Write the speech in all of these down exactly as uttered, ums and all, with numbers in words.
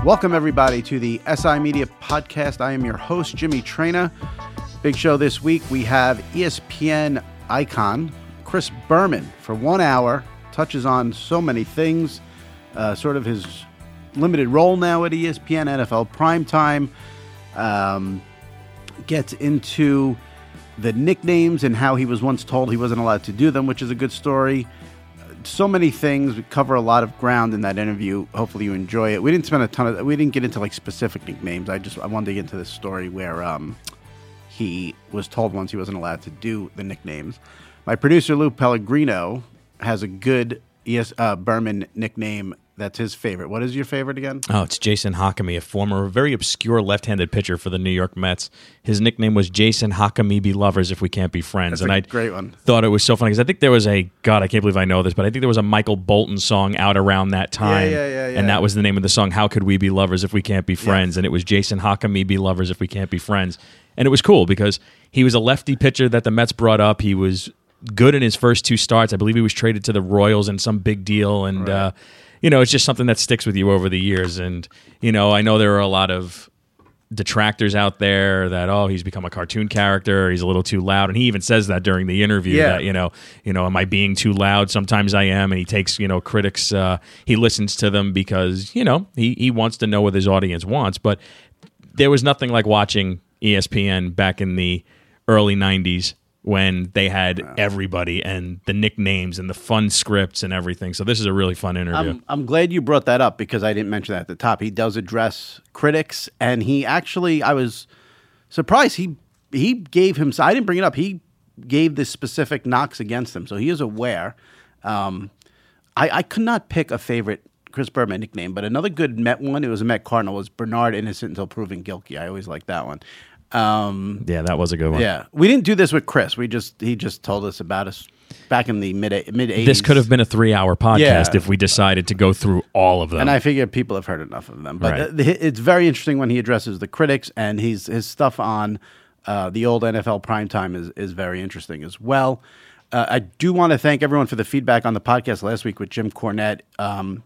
Welcome, everybody, to the S I Media Podcast. I am your host, Jimmy Traina. Big show this week. We have E S P N icon Chris Berman for one hour. Touches on so many things, uh, sort of his limited role now at E S P N, N F L Primetime. Um, gets into the nicknames and how he was once told he wasn't allowed to do them, which is a good story. So many things. We cover a lot of ground in that interview. Hopefully you enjoy it. We didn't spend a ton of, we didn't get into like specific nicknames. I just, I wanted to get into this story where um, he was told once he wasn't allowed to do the nicknames. My producer, Lou Pellegrino, has a good E S, uh, Berman nickname that's his favorite. What is your favorite again? Oh, it's Jason Hakami, a former, very obscure left-handed pitcher for the New York Mets. His nickname was Jason Hakami Be Lovers If We Can't Be Friends. That's and a I great one. Thought it was so funny because I think there was a, God, I can't believe I know this, but I think there was a Michael Bolton song out around that time. Yeah, yeah, yeah, yeah. And that was the name of the song, How Could We Be Lovers If We Can't Be Friends? Yes. And it was Jason Hakami Be Lovers If We Can't Be Friends. And it was cool because he was a lefty pitcher that the Mets brought up. He was good in his first two starts. I believe he was traded to the Royals in some big deal. And, Right. uh, you know, it's just something that sticks with you over the years. And, you know, I know there are a lot of detractors out there that, oh, he's become a cartoon character, he's a little too loud. And he even says that during the interview Yeah. that, you know, you know, am I being too loud? Sometimes I am. And he takes, you know, critics, uh, he listens to them because, you know, he, he wants to know what his audience wants. But there was nothing like watching E S P N back in the early nineties when they had everybody and the nicknames and the fun scripts and everything. So this is a really fun interview. I'm, I'm glad you brought that up because I didn't mention that at the top. He does address critics, and he actually, I was surprised. He he gave him, I didn't bring it up, he gave the specific knocks against him, so he is aware. Um, I, I could not pick a favorite Chris Berman nickname, but another good Met one, it was a Met Cardinal, was Bernard Innocent Until Proven Guilty. I always like that one. Um, yeah, that was a good one. yeah, we didn't do this with Chris. We just he just told us about us back in the mid mid eighties. This could have been a three-hour podcast Yeah. if we decided to go through all of them. And I figure people have heard enough of them. But Right. uh, the, it's very interesting when he addresses the critics, and he's, his stuff on uh, the old N F L primetime is, is very interesting as well. Uh, I do want to thank everyone for the feedback on the podcast last week with Jim Cornette. Um,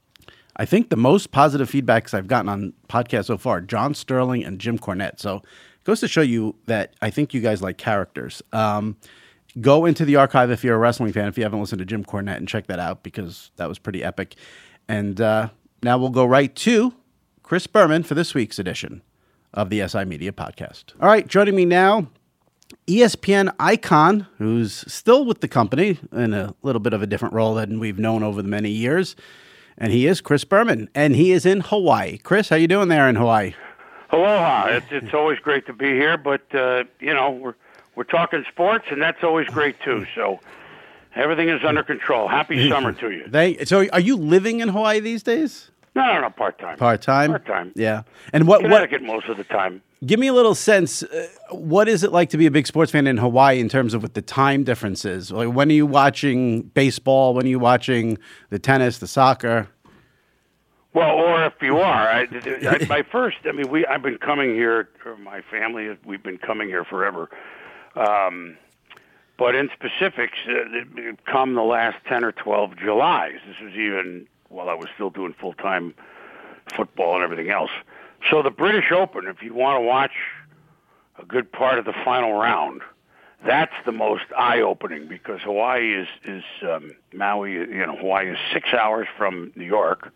I think the most positive feedbacks I've gotten on podcasts so far, John Sterling and Jim Cornette. So it goes to show you that I think you guys like characters. Um, go into the archive if you're a wrestling fan, if you haven't listened to Jim Cornette, and check that out because that was pretty epic. And uh, now we'll go right to Chris Berman for this week's edition of the S I Media Podcast. All right, joining me now, E S P N icon, who's still with the company in a little bit of a different role than we've known over the many years. And he is Chris Berman, and he is in Hawaii. Chris, how you doing there in Hawaii? Aloha. It's, it's always great to be here, but, uh, you know, we're we're talking sports, and that's always great, too. So everything is under control. Happy summer to you. They, so are you living in Hawaii these days? No, no, no, part-time. Part-time? Part-time. Yeah. And what, what? Connecticut most of the time. Give me a little sense. Uh, what is it like to be a big sports fan in Hawaii in terms of what the time differences? Like, when are you watching baseball? When are you watching the tennis, the soccer? Well, or if you are, I, I, my first, I mean, we I've been coming here, or my family, we've been coming here forever. Um, but in specifics, uh, come the last ten or twelve Julys. This was even while I was still doing full-time football and everything else. So the British Open, if you want to watch a good part of the final round, that's the most eye-opening because Hawaii is, is um, Maui, you know, Hawaii is six hours from New York.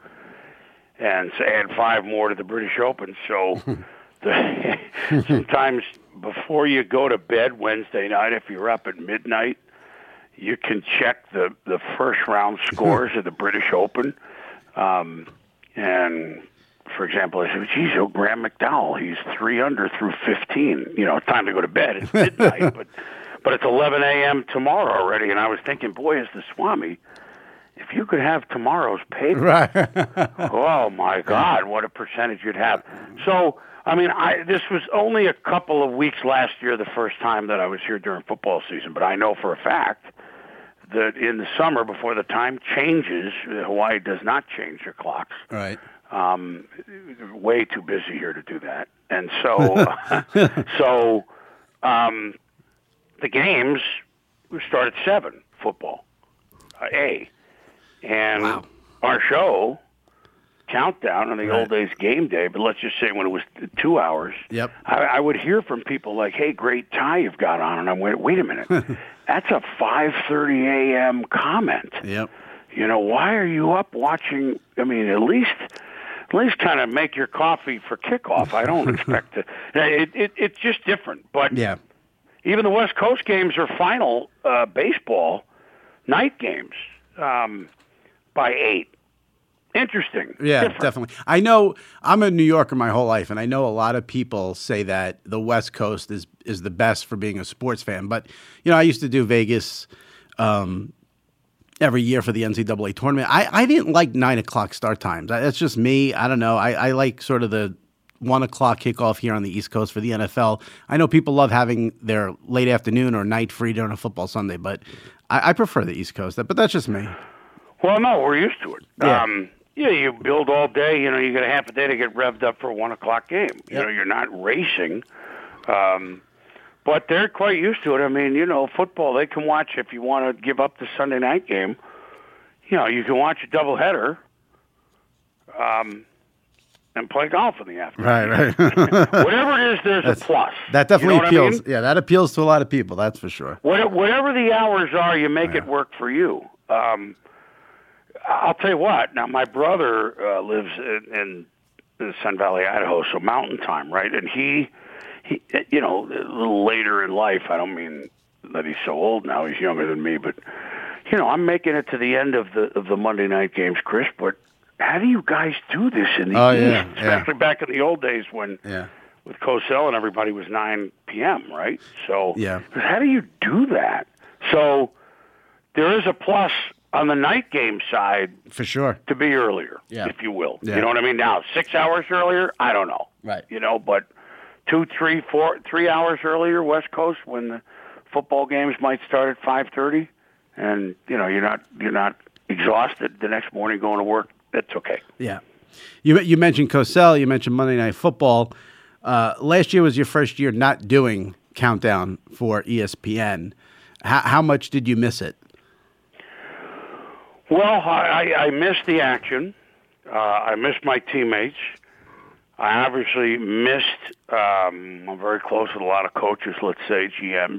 And so add five more to the British Open. So the, sometimes before you go to bed Wednesday night, if you're up at midnight, you can check the, the first round scores of the British Open. Um, and, for example, I said, geez, oh, Graham McDowell, he's three under through fifteen. You know, it's time to go to bed. It's midnight, but, but it's eleven a.m. tomorrow already. And I was thinking, boy, is the Swami... If you could have tomorrow's paper, Right. oh my God, what a percentage you'd have. So, I mean, I this was only a couple of weeks last year, the first time that I was here during football season, but I know for a fact that in the summer, before the time changes, Hawaii does not change their clocks. Right. Um, way too busy here to do that. And so, so um, the games start at seven, football, uh, A. And wow. our show countdown in the Right. old days game day, but let's just say when it was two hours, Yep. I, I would hear from people like, "Hey, great tie you've got on," and I'm wait, wait a minute, that's a five thirty a.m. comment. Yep. You know, why are you up watching? I mean, at least, at least kind of make your coffee for kickoff. I don't expect to. It, it, it's just different. But Yeah. even the West Coast games are final uh, baseball night games um, by eight. Interesting. Yeah, Different. definitely. I know I'm a New Yorker my whole life, and I know a lot of people say that the West Coast is is the best for being a sports fan. But you know, I used to do Vegas um, every year for the N C double A tournament. I, I didn't like nine o'clock start times. That's just me. I don't know. I, I like sort of the one o'clock kickoff here on the East Coast for the N F L. I know people love having their late afternoon or night free during a football Sunday, but I, I prefer the East Coast. But that's just me. Well, no, we're used to it. Yeah. Um, yeah, you build all day. You know, you got a half a day to get revved up for a one o'clock game. You Yep. know, you're not racing, um, but they're quite used to it. I mean, you know, football they can watch if you want to give up the Sunday night game. You know, you can watch a doubleheader, um, and play golf in the afternoon. Right, right. Whatever it is, there's a plus. That definitely You know what appeals. I mean? Yeah, that appeals to a lot of people. That's for sure. What- Whatever the hours are, you make Yeah. it work for you. Um, I'll tell you what. Now, my brother uh, lives in, in Sun Valley, Idaho, so mountain time, right? And he, he, you know, a little later in life. I don't mean that he's so old now; he's younger than me. But you know, I'm making it to the end of the of the Monday night games, Chris. But how do you guys do this in the Oh, East? yeah, yeah. Especially back in the old days when Yeah. with Cosell and everybody was nine p.m., right? So Yeah. how do you do that? So there is a plus on the night game side For sure. to be earlier, Yeah. if you will. Yeah. You know what I mean? Now, six hours earlier, I don't know. Right. You know, but two, three, four, three hours earlier, West Coast, when the football games might start at five thirty, and you know you're not you're not exhausted the next morning going to work. That's okay. Yeah. You you mentioned Cosell. You mentioned Monday Night Football. Uh, last year was your first year not doing Countdown for E S P N. How, how much did you miss it? Well, I, I missed the action. Uh, I missed my teammates. I obviously missed. Um, I'm very close with a lot of coaches, let's say G Ms,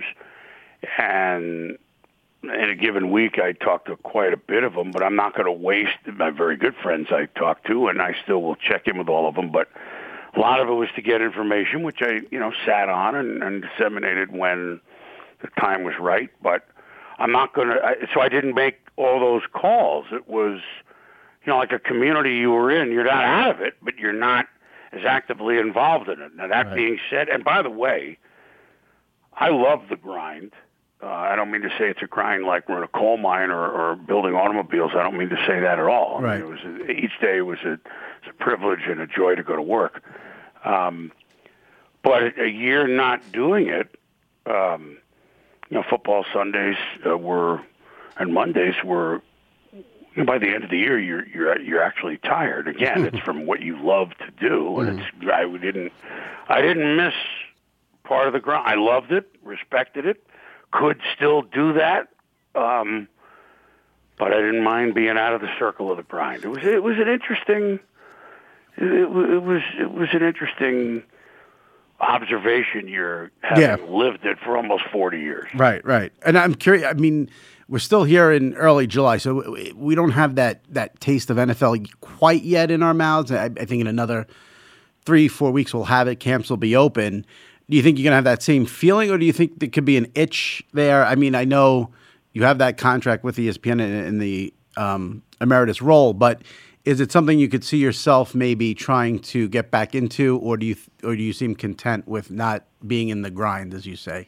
and in a given week, I talk to quite a bit of them. But I'm not going to waste my very good friends I talk to, and I still will check in with all of them. But a lot of it was to get information, which I, you know, sat on and, and disseminated when the time was right. But I'm not going to. So I didn't make all those calls. It was, you know, like a community you were in. You're not out of it, but you're not as actively involved in it. Now, that Right. being said, and by the way, I love the grind. Uh, I don't mean to say it's a grind like we're in a coal mine or, or building automobiles. I don't mean to say that at all. I Right. mean, it was a, each day was a, it's a privilege and a joy to go to work. Um, but a year not doing it, um, you know, football Sundays uh, were and Mondays were. You know, by the end of the year, you're you're you're actually tired. Again, it's from what you love to do, and it's I didn't I didn't miss part of the grind. I loved it, respected it, could still do that, um, but I didn't mind being out of the circle of the grind. It was it was an interesting it, it was it was an interesting observation. You're having Yeah. lived it for almost forty years. Right, right. And I'm curious. I mean, we're still here in early July, so we- we don't have that that taste of N F L quite yet in our mouths. I, I think in another three, four weeks we'll have it. Camps will be open. Do you think you're gonna have that same feeling, or do you think there could be an itch there? I mean, I know you have that contract with E S P N in, in the um, emeritus role, but is it something you could see yourself maybe trying to get back into, or do you or do you seem content with not being in the grind, as you say?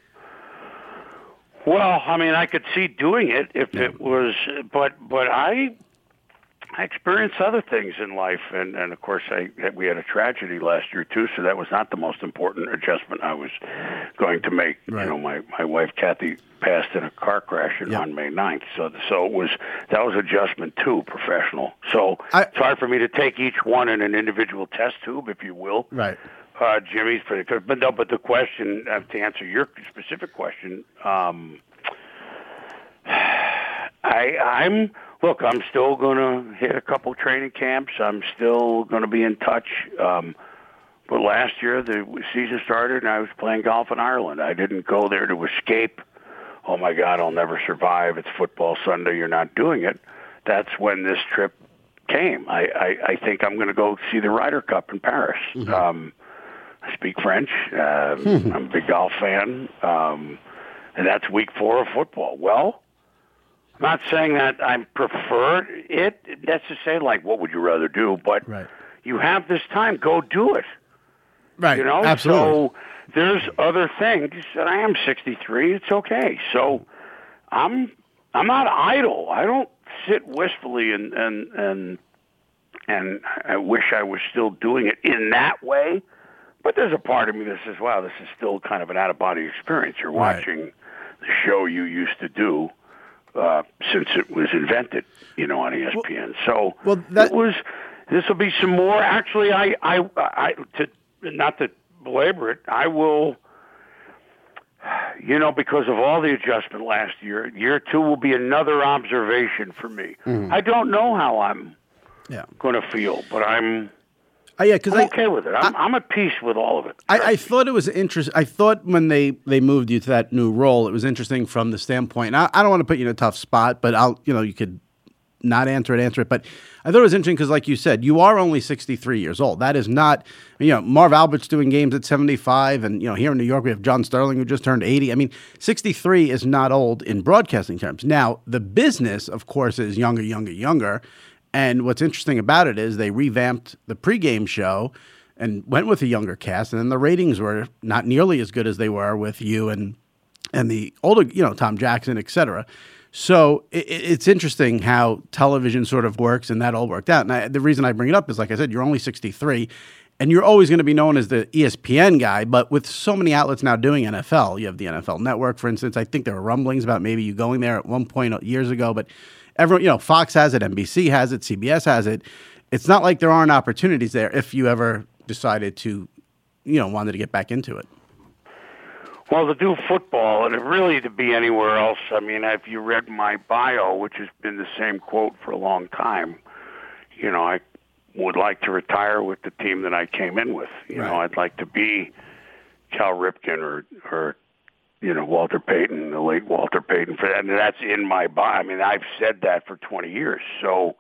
Well, I mean, I could see doing it if it was, but but I, I experienced other things in life, and, and of course, I we had a tragedy last year too, so that was not the most important adjustment I was going to make. Right. You know, my my wife Kathy passed in a car crash Yep. on May ninth, so so it was that was adjustment too, professional. So I- it's hard for me to take each one in an individual test tube, if you will. Right. Uh, Jimmy's pretty good, but no. But the question, uh, to answer your specific question, um, I, I'm look, I'm still going to hit a couple training camps. I'm still going to be in touch. Um, but last year, the season started, and I was playing golf in Ireland. I didn't go there to escape. Oh, my God, I'll never survive. It's football Sunday. You're not doing it. That's when this trip came. I, I, I think I'm going to go see the Ryder Cup in Paris. Mm-hmm. Um, I speak French. Uh, hmm. I'm a big golf fan. Um, and that's week four of football. Well, I'm not saying that I prefer it. That's to say, like, what would you rather do? But right. you have this time. Go do it. Right. You know? Absolutely. So there's other things. And I am sixty-three. It's okay. So I'm I'm not idle. I don't sit wistfully and and and and I wish I was still doing it in that way. But there's a part of me that says, wow, this is still kind of an out-of-body experience. You're right. watching the show you used to do uh, since it was invented, you know, on E S P N. So well, that... it was. This will be some more. Actually, I, I, I, to not to belabor it, I will. You know, because of all the adjustment last year, year two will be another observation for me. Mm. I don't know how I'm yeah. going to feel, but I'm. Uh, yeah, because I'm I, okay with it. I'm, I, I'm at peace with all of it. I, I thought it was interesting. I thought when they, they moved you to that new role, it was interesting from the standpoint. I, I don't want to put you in a tough spot, but I'll, you know, you could not answer it, answer it. But I thought it was interesting because, like you said, you are only sixty-three years old. That is not, you know, Marv Albert's doing games at seventy-five, and you know, here in New York we have John Sterling who just turned eighty. I mean, sixty-three is not old in broadcasting terms. Now, the business, of course, is younger, younger, younger. And what's interesting about it is they revamped the pregame show and went with a younger cast, and then the ratings were not nearly as good as they were with you and and the older, you know, Tom Jackson, et cetera. So it, it's interesting how television sort of works, and that all worked out. And I, the reason I bring it up is, like I said, you're only sixty-three, and you're always going to be known as the E S P N guy, but with so many outlets now doing N F L, you have the N F L Network, for instance. I think there were rumblings about maybe you going there at one point years ago, but everyone, you know, Fox has it, N B C has it, C B S has it. It's not like there aren't opportunities there if you ever decided to, you know, wanted to get back into it. Well, to do football, and really to be anywhere else, I mean, if you read my bio, which has been the same quote for a long time, you know, I would like to retire with the team that I came in with. You right. know, I'd like to be Cal Ripken or, or you know, Walter Payton, the late Walter Payton. For that, and that's in my bio. I mean, I've said that for twenty years. So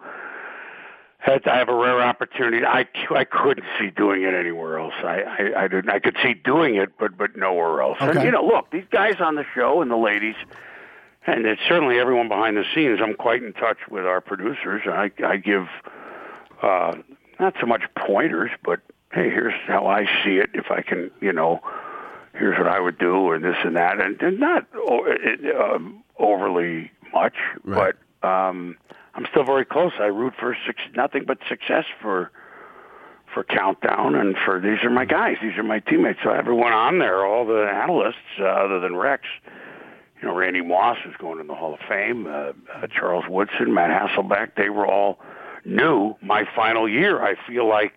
I have a rare opportunity. I, I couldn't see doing it anywhere else. I, I, I didn't. I could see doing it, but but nowhere else. Okay. And, you know, look, these guys on the show and the ladies, and it's certainly everyone behind the scenes, I'm quite in touch with our producers. I, I give uh, not so much pointers, but, hey, here's how I see it. If I can, you know, here's what I would do, or this and that, and, and not uh, overly much, right. but um, I'm still very close. I root for six, nothing but success for for Countdown, and for these are my guys, these are my teammates. So everyone on there, all the analysts, uh, other than Rex, you know, Randy Moss is going in the Hall of Fame, uh, uh, Charles Woodson, Matt Hasselbeck, they were all new. My final year, I feel like.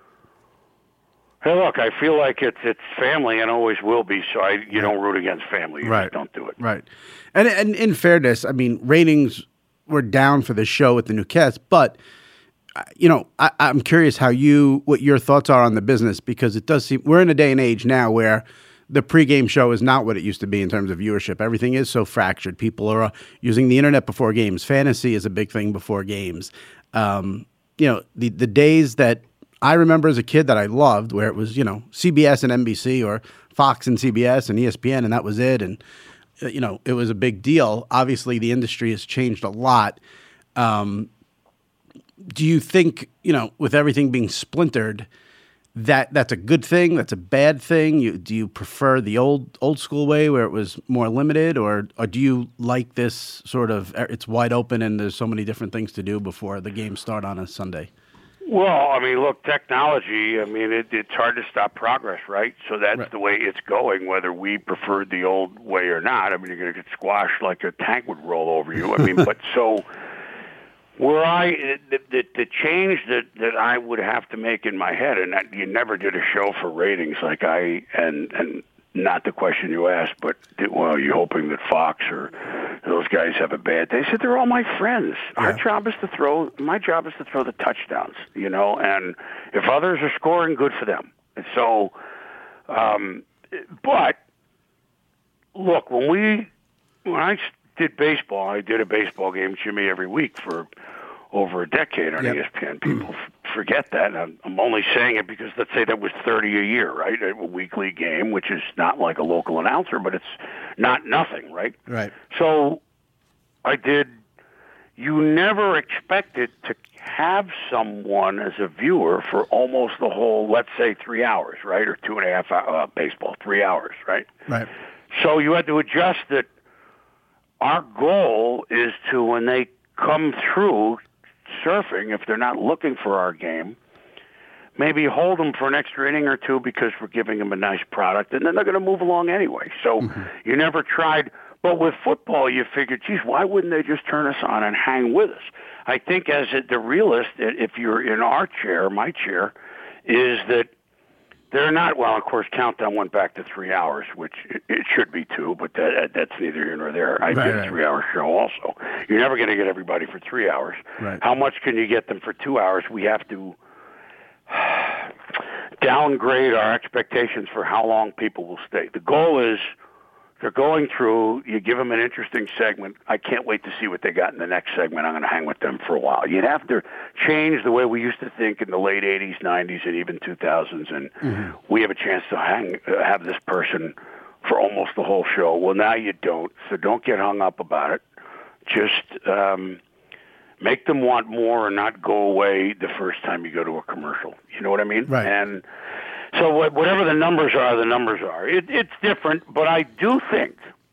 Hey, look, I feel like it's it's family and always will be, so I you don't root against family. You right. just don't do it. Right. And, and in fairness, I mean, ratings were down for the show with the new cast, but, you know, I, I'm curious how you, what your thoughts are on the business, because it does seem, we're in a day and age now where the pregame show is not what it used to be in terms of viewership. Everything is so fractured. People are uh, using the internet before games. Fantasy is a big thing before games. Um, you know, the, the days that I remember as a kid that I loved, where it was, you know, C B S and N B C or Fox and C B S and E S P N, and that was it. And, you know, it was a big deal. Obviously, the industry has changed a lot. Um, do you think, you know, with everything being splintered, that that's a good thing? That's a bad thing? You, do you prefer the old old school way where it was more limited, or, or do you like this sort of, it's wide open and there's so many different things to do before the games start on a Sunday? Well, I mean, look, technology, I mean, it, it's hard to stop progress, right? So that's right. the way it's going, whether we preferred the old way or not. I mean, you're going to get squashed like a tank would roll over you. I mean, but so where I, the, the, the change that, that I would have to make in my head, and that you never did a show for ratings like I, and, and not the question you asked, but well, are you hoping that Fox or those guys have a bad day? I said they're all my friends. Yeah. Our job is to throw. My job is to throw the touchdowns, you know. And if others are scoring, good for them. And so, um, but look, when we when I did baseball, I did a baseball game, Jimmy, every week for over a decade on yep. E S P N. People forget that. I'm, I'm only saying it because let's say that was thirty a year, right? A weekly game, which is not like a local announcer, but it's not nothing, right? Right. So I did. You never expected to have someone as a viewer for almost the whole, let's say, three hours, right, or two and a half hours, uh, baseball, three hours, right? Right. So you had to adjust that. Our goal is to, when they come through surfing, if they're not looking for our game, maybe hold them for an extra inning or two because we're giving them a nice product, and then they're going to move along anyway. So mm-hmm. you never tried. But with football, you figured, geez, why wouldn't they just turn us on and hang with us? I think as a, the realist, if you're in our chair, my chair, is that they're not, well, of course, Countdown went back to three hours, which it, it should be two, but that, that's neither here nor there. I right, did a right. three-hour show also. You're never going to get everybody for three hours. Right. How much can you get them for two hours? We have to downgrade our expectations for how long people will stay. The goal is they're going through, you give them an interesting segment. I can't wait to see what they got in the next segment. I'm going to hang with them for a while. You'd have to change the way we used to think in the late eighties, nineties, and even two thousands, and mm-hmm. we have a chance to hang, uh, have this person for almost the whole show. Well, now you don't, so don't get hung up about it. Just um, make them want more and not go away the first time you go to a commercial. You know what I mean? Right. And so whatever the numbers are, the numbers are. It, it's different, but I do think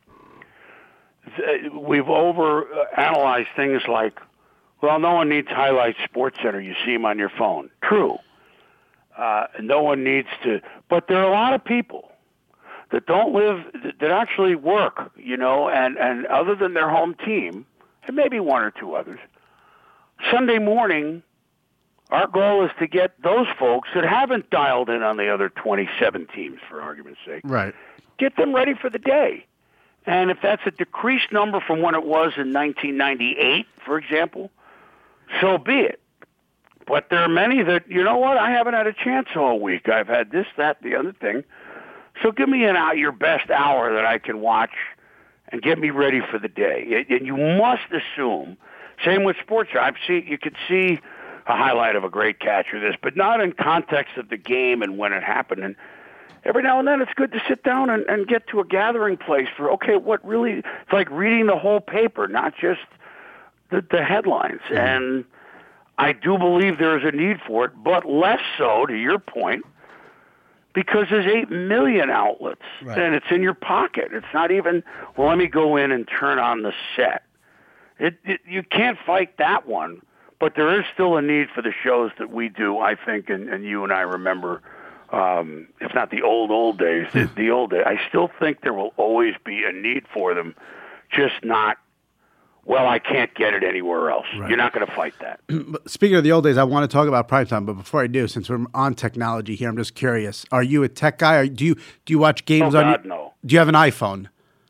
we've over-analyzed things like, well, no one needs Highlight Sports Center. You see them on your phone. True. Uh, no one needs to. But there are a lot of people that don't live, that actually work, you know, and, and other than their home team, and maybe one or two others, Sunday morning, our goal is to get those folks that haven't dialed in on the other twenty-seven teams, for argument's sake, right, get them ready for the day. And if that's a decreased number from when it was in nineteen ninety-eight, for example, so be it. But there are many that, you know what, I haven't had a chance all week. I've had this, that, the other thing. So give me an hour, your best hour that I can watch and get me ready for the day. And you must assume, same with sports. I've seen, you could see a highlight of a great catch or this, but not in context of the game and when it happened. And every now and then it's good to sit down and, and get to a gathering place for, okay, what really, it's like reading the whole paper, not just the, the headlines. Mm-hmm. And I do believe there is a need for it, but less so, to your point, because there's eight million outlets, right, and it's in your pocket. It's not even, well, let me go in and turn on the set. It, it, you can't fight that one. But there is still a need for the shows that we do, I think, and, and you and I remember, um, if not the old, old days, the, the old days. I still think there will always be a need for them, just not, well, I can't get it anywhere else. Right. You're not going to fight that. Speaking of the old days, I want to talk about primetime, but before I do, since we're on technology here, I'm just curious. Are you a tech guy? Or do you do you watch games oh, on God, your, no. Do you have an iPhone?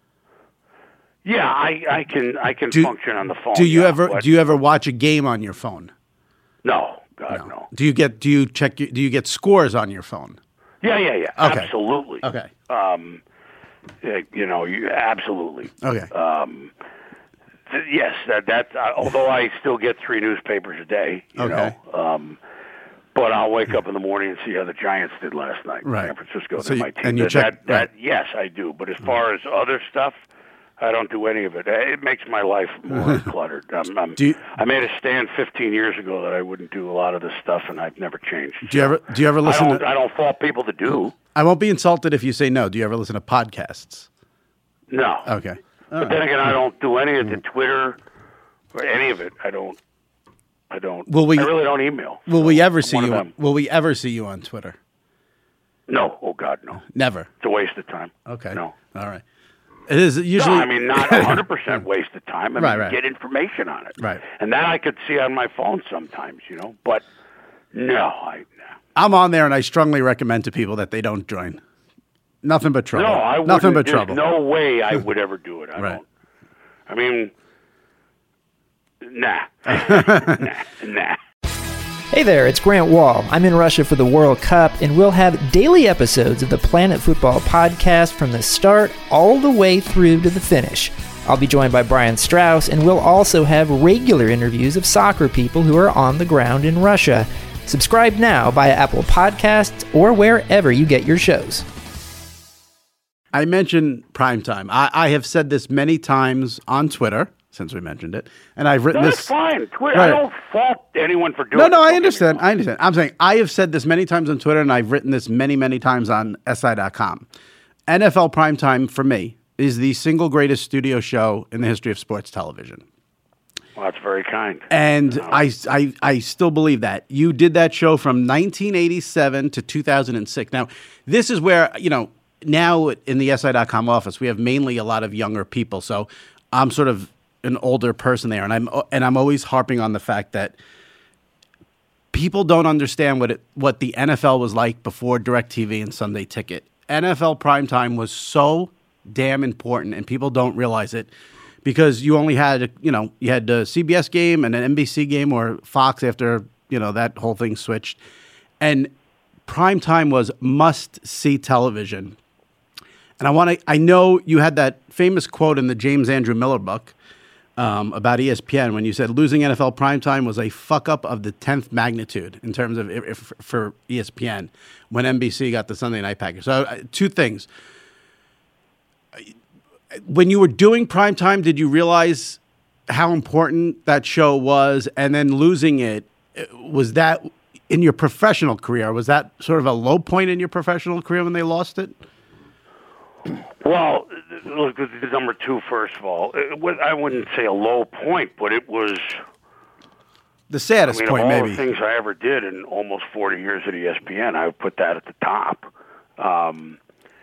Yeah, I, I can I can do, function on the phone. Do you yeah, ever but, do you ever watch a game on your phone? No, God no. no. Do you get do you check do you get scores on your phone? Yeah, yeah, yeah. Okay. Absolutely. Okay. Um, you know, you absolutely. Okay. Um, th- yes, that that. Uh, although I still get three newspapers a day, you okay. know. Um, but I'll wake up in the morning and see how the Giants did last night. Right. San Francisco. So you, my team. and you that, check. That, right. that, yes, I do. But as far as other stuff, I don't do any of it. It makes my life more cluttered. I'm, I'm, do you, I made a stand fifteen years ago that I wouldn't do a lot of this stuff, and I've never changed. Do you ever do you ever listen? I don't, to, I don't fault people that do. I won't be insulted if you say no. Do you ever listen to podcasts? No. Okay. All but right. then again, I don't do any of the Twitter or any of it. I don't. I don't. Will we, I really don't email. Will so we ever I'm see you? On, will we ever see you on Twitter? No. Oh God, no. Never. It's a waste of time. Okay. No. All right. It is usually. No, I mean not one hundred percent waste of time. I mean, right, right. get information on it. Right. And that I could see on my phone sometimes, you know. But no, I. No. I'm on there, and I strongly recommend to people that they don't join. Nothing but trouble. No, I wouldn't. Nothing but There's trouble. no way I would ever do it. I Right. don't. I mean, nah. nah. Nah. Hey there, it's Grant Wall. I'm in Russia for the World Cup, and we'll have daily episodes of the Planet Football podcast from the start all the way through to the finish. I'll be joined by Brian Strauss, and we'll also have regular interviews of soccer people who are on the ground in Russia. Subscribe now via Apple Podcasts or wherever you get your shows. I mentioned primetime. I, I have said this many times on Twitter since we mentioned it, and I've written No, this. that's fine. Twitter, Right. I don't fault anyone for doing No, it. no, Don't I get me understand. wrong. I understand. I'm saying I have said this many times on Twitter, and I've written this many, many times on S I dot com. N F L primetime for me is the single greatest studio show in the history of sports television. Well, that's very kind. And I, I, I still believe that. You did that show from nineteen eighty-seven to two thousand six. Now, this is where, you know, now in the S I dot com office, we have mainly a lot of younger people. So I'm sort of an older person there. And I'm, and I'm always harping on the fact that people don't understand what it, what the N F L was like before DirecTV and Sunday Ticket. N F L primetime was so damn important, and people don't realize it. Because you only had, you know, you had the C B S game and an N B C game or Fox after, you know, that whole thing switched. And primetime was must-see television. And I want to, I know you had that famous quote in the James Andrew Miller book um, about E S P N when you said losing N F L primetime was a fuck-up of the tenth magnitude in terms of, if, if, for E S P N when N B C got the Sunday night package. So uh, two things. When you were doing primetime, did you realize how important that show was? And then losing it, was that in your professional career? Was that sort of a low point in your professional career when they lost it? Well, look, the number two, first of all, it was, I wouldn't say a low point, but it was The saddest I mean, point, of all maybe. the things I ever did in almost forty years at E S P N, I would put that at the top. Um,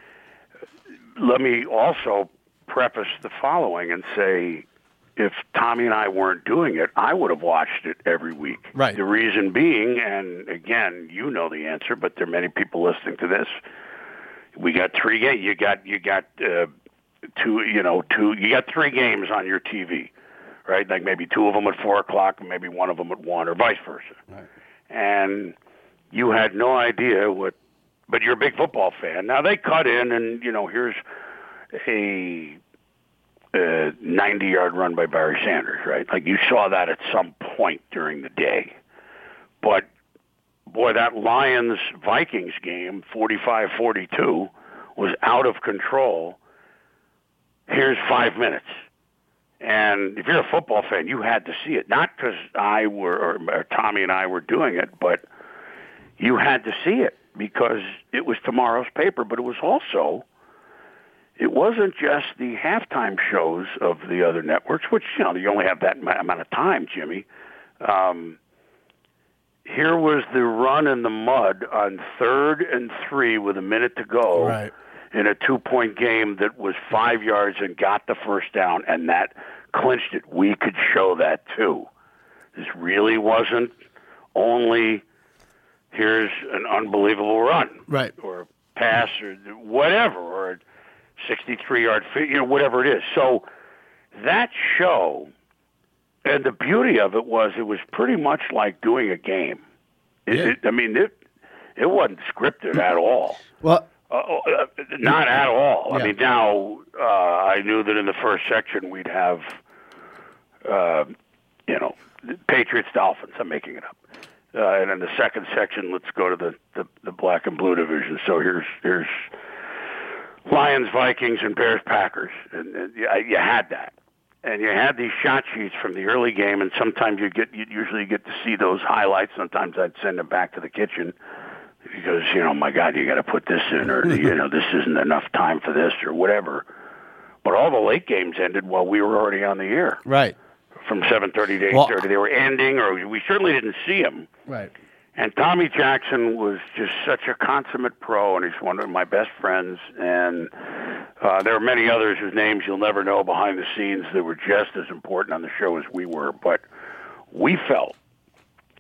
let me also preface the following and say, if Tommy and I weren't doing it, I would have watched it every week. Right. The reason being, and again, you know the answer, but there are many people listening to this. We got three games. You got you got uh, two. You know, two. You got three games on your T V, right? Like maybe two of them at four o'clock, and maybe one of them at one, or vice versa. Right. And you had no idea what. But you're a big football fan. Now they cut in, and you know, here's a ninety-yard run by Barry Sanders, right? Like you saw that at some point during the day. But, boy, that Lions-Vikings game, forty-five forty-two, was out of control. Here's five minutes. And if you're a football fan, you had to see it. Not because I were, or, or Tommy and I were doing it, but you had to see it because it was tomorrow's paper. But it was also... It wasn't just the halftime shows of the other networks, which, you know, you only have that amount of time, Jimmy. Um, here was the run in the mud on third and three with a minute to go Right. in a two-point game that was five yards and got the first down, and that clinched it. We could show that, too. This really wasn't only here's an unbelievable run. Right. Or a pass or whatever, or a sixty-three-yard, you know, whatever it is. So that show, and the beauty of it was it was pretty much like doing a game. It, Yeah. it, I mean, it it wasn't scripted at all. Well, Uh, uh, not at all. Yeah. I mean, now uh, I knew that in the first section we'd have, uh, you know, Patriots Dolphins. I'm making it up. Uh, and in the second section, let's go to the, the, the black and blue division. So here's here's Lions, Vikings, and Bears, Packers. And, and you, you had that. And you had these shot sheets from the early game, and sometimes you get you usually get to see those highlights. Sometimes I'd send them back to the kitchen because, you know, my God, you got to put this in, or, you know, this isn't enough time for this, or whatever. But all the late games ended while we were already on the air. right. From seven thirty to eight thirty. Well, they were ending, or we certainly didn't see them. Right. And Tommy Jackson was just such a consummate pro, and he's one of my best friends. And uh, there are many others whose names you'll never know behind the scenes that were just as important on the show as we were. But we felt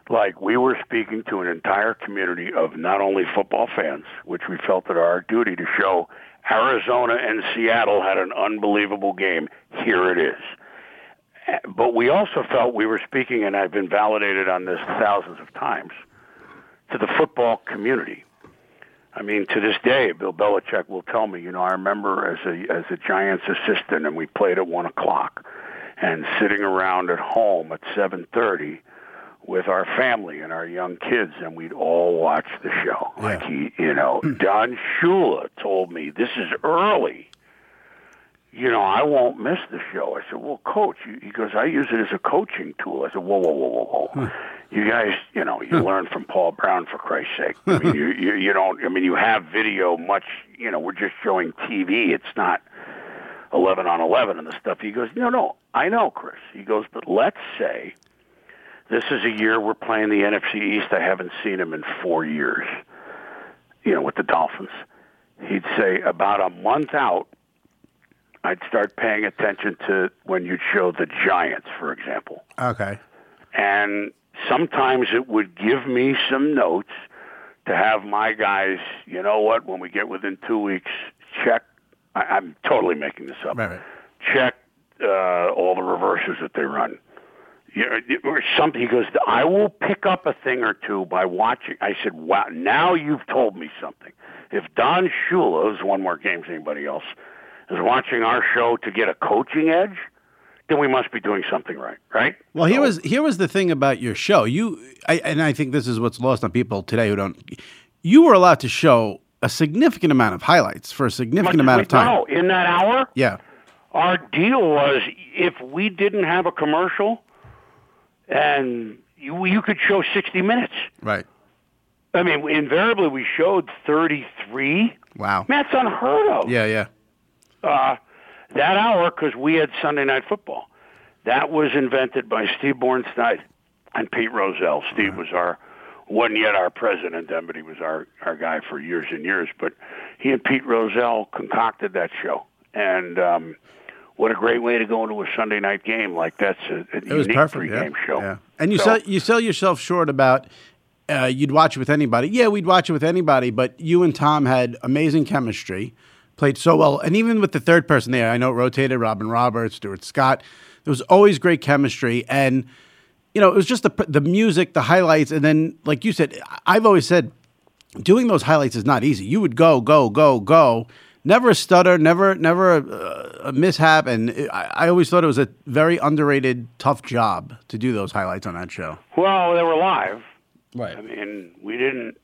like we were speaking to an entire community of not only football fans, which we felt it our duty to show Arizona and Seattle had an unbelievable game. Here it is. But we also felt we were speaking, and I've been validated on this thousands of times, to the football community. I mean, to this day, Bill Belichick will tell me, you know, I remember as a as a Giants assistant, and we played at one o'clock, and sitting around at home at seven thirty with our family and our young kids, and we'd all watch the show. Yeah. Like he, you know, Don Shula told me, this is early. You know, I won't miss the show. I said, well, Coach, he goes, I use it as a coaching tool. I said, whoa, whoa, whoa, whoa, whoa. You guys, you know, you learn from Paul Brown, for Christ's sake. I mean, you, you, you don't, I mean, you have video much, you know, we're just showing T V. It's not eleven on eleven and the stuff. He goes, no, no, I know, Chris. He goes, but let's say this is a year we're playing the N F C East. I haven't seen him in four years, you know, with the Dolphins. He'd say about a month out, I'd start paying attention to when you'd show the Giants, for example. Okay. And sometimes it would give me some notes to have my guys, you know what, when we get within two weeks, check. I, I'm totally making this up. Right, right. Check uh, all the reverses that they run. You know, or something. He goes, I will pick up a thing or two by watching. I said, wow, now you've told me something. If Don Shula, who's won more games than anybody else, is watching our show to get a coaching edge, then we must be doing something right, right? Well, here So- was here was the thing about your show. You, I, and I think this is what's lost on people today who don't. You were allowed to show a significant amount of highlights for a significant Much- amount of time. No, in that hour, Yeah. our deal was if we didn't have a commercial, and you, you could show sixty minutes. Right. I mean, invariably we showed thirty-three. Wow. Man, that's unheard of. Yeah. Yeah. Uh, that hour, because we had Sunday Night Football. That was invented by Steve Bornstein and Pete Rozelle. Steve was our, wasn't yet our president then, but he was our, our guy for years and years. But he and Pete Rozelle concocted that show. And um, what a great way to go into a Sunday night game. Like, that's a, a It was unique perfect. Yeah. pregame show. Yeah. And you So- sell you sell yourself short about uh, you'd watch it with anybody. Yeah, we'd watch it with anybody. But you and Tom had amazing chemistry. Played so well. And even with the third person there, I know it rotated, Robin Roberts, Stuart Scott. There was always great chemistry. And, you know, it was just the the music, the highlights. And then, like you said, I've always said, doing those highlights is not easy. You would go, go, go, go. Never a stutter, never never a, a mishap. And it, I, I always thought it was a very underrated, tough job to do those highlights on that show. Well, they were live. Right. I mean, we didn't.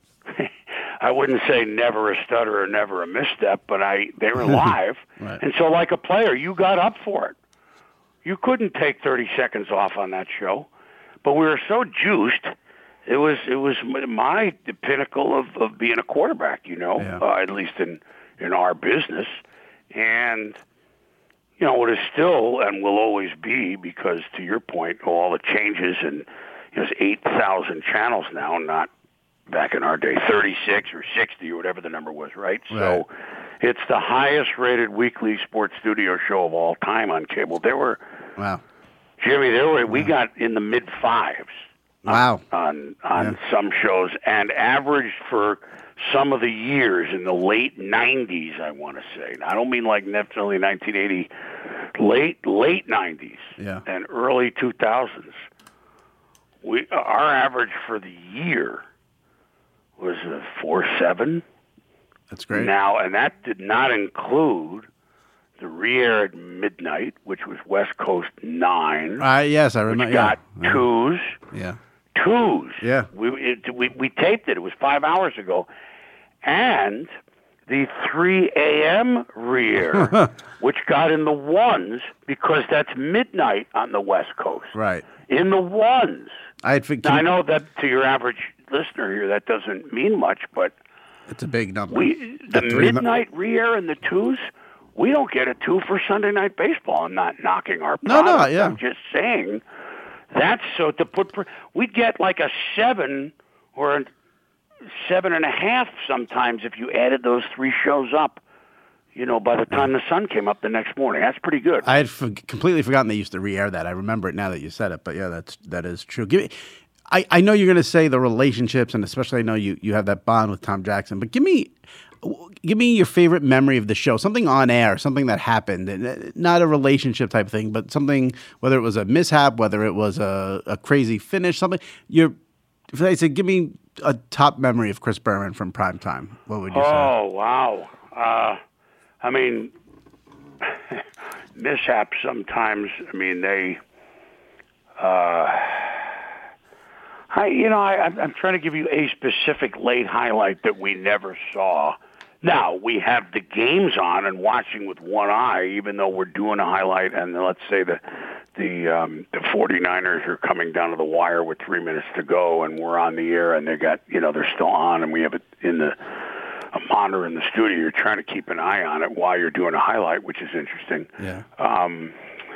I wouldn't say never a stutter or never a misstep, but I they were live, Right. and so like a player, you got up for it. You couldn't take thirty seconds off on that show, but we were so juiced. It was it was my the pinnacle of, of being a quarterback, you know, Yeah. uh, at least in in our business, and you know it is still and will always be because to your point, all the changes and you know, there's eight thousand channels now, not back in our day, thirty-six or sixty or whatever the number was, right? Right. So it's the highest rated weekly sports studio show of all time on cable. There were, Wow. Jimmy, there were, we got in the mid fives Wow. on, on Yeah. some shows and averaged for some of the years in the late nineties, I want to say. Now, I don't mean like necessarily nineteen eighty, late, late nineties Yeah. and early two thousands. We, our average for the year was a four seven. That's great. Now, and that did not include the re-air at midnight, which was West Coast nine. Uh, yes, I which remember. got yeah. twos, Yeah. twos. Yeah. We, it, we we taped it. It was five hours ago, and the three a.m. re-air, which got in the ones because that's midnight on the West Coast. Right. In the ones. I had forg- Now, I know that to your average listener here, that doesn't mean much, but It's a big number. we the At three- midnight re-air and the twos, we don't get a two for Sunday Night Baseball. I'm not knocking our No, no, product. yeah. I'm just saying that's so to put. We'd get like a seven or a seven and a half sometimes if you added those three shows up. You know, by the time the sun came up the next morning, that's pretty good. I had for- completely forgotten they used to re-air that. I remember it now that you said it, but yeah, that's that is true. Give me, I, I know you're going to say the relationships, and especially I know you, you have that bond with Tom Jackson, but give me give me your favorite memory of the show, something on air, something that happened, and not a relationship type thing, but something, whether it was a mishap, whether it was a, a crazy finish, something. You're, if I said, give me a top memory of Chris Berman from primetime, what would you oh, say? Oh, wow. Uh, I mean, mishaps sometimes, I mean, they... Uh, I, you know, I, I'm trying to give you a specific late highlight that we never saw. Now, we have the games on and watching with one eye, even though we're doing a highlight, and let's say the the um, the 49ers are coming down to the wire with three minutes to go, and we're on the air, and they got, you know, they're still on, and we have it in the a monitor in the studio. You're trying to keep an eye on it while you're doing a highlight, which is interesting. Yeah. Um,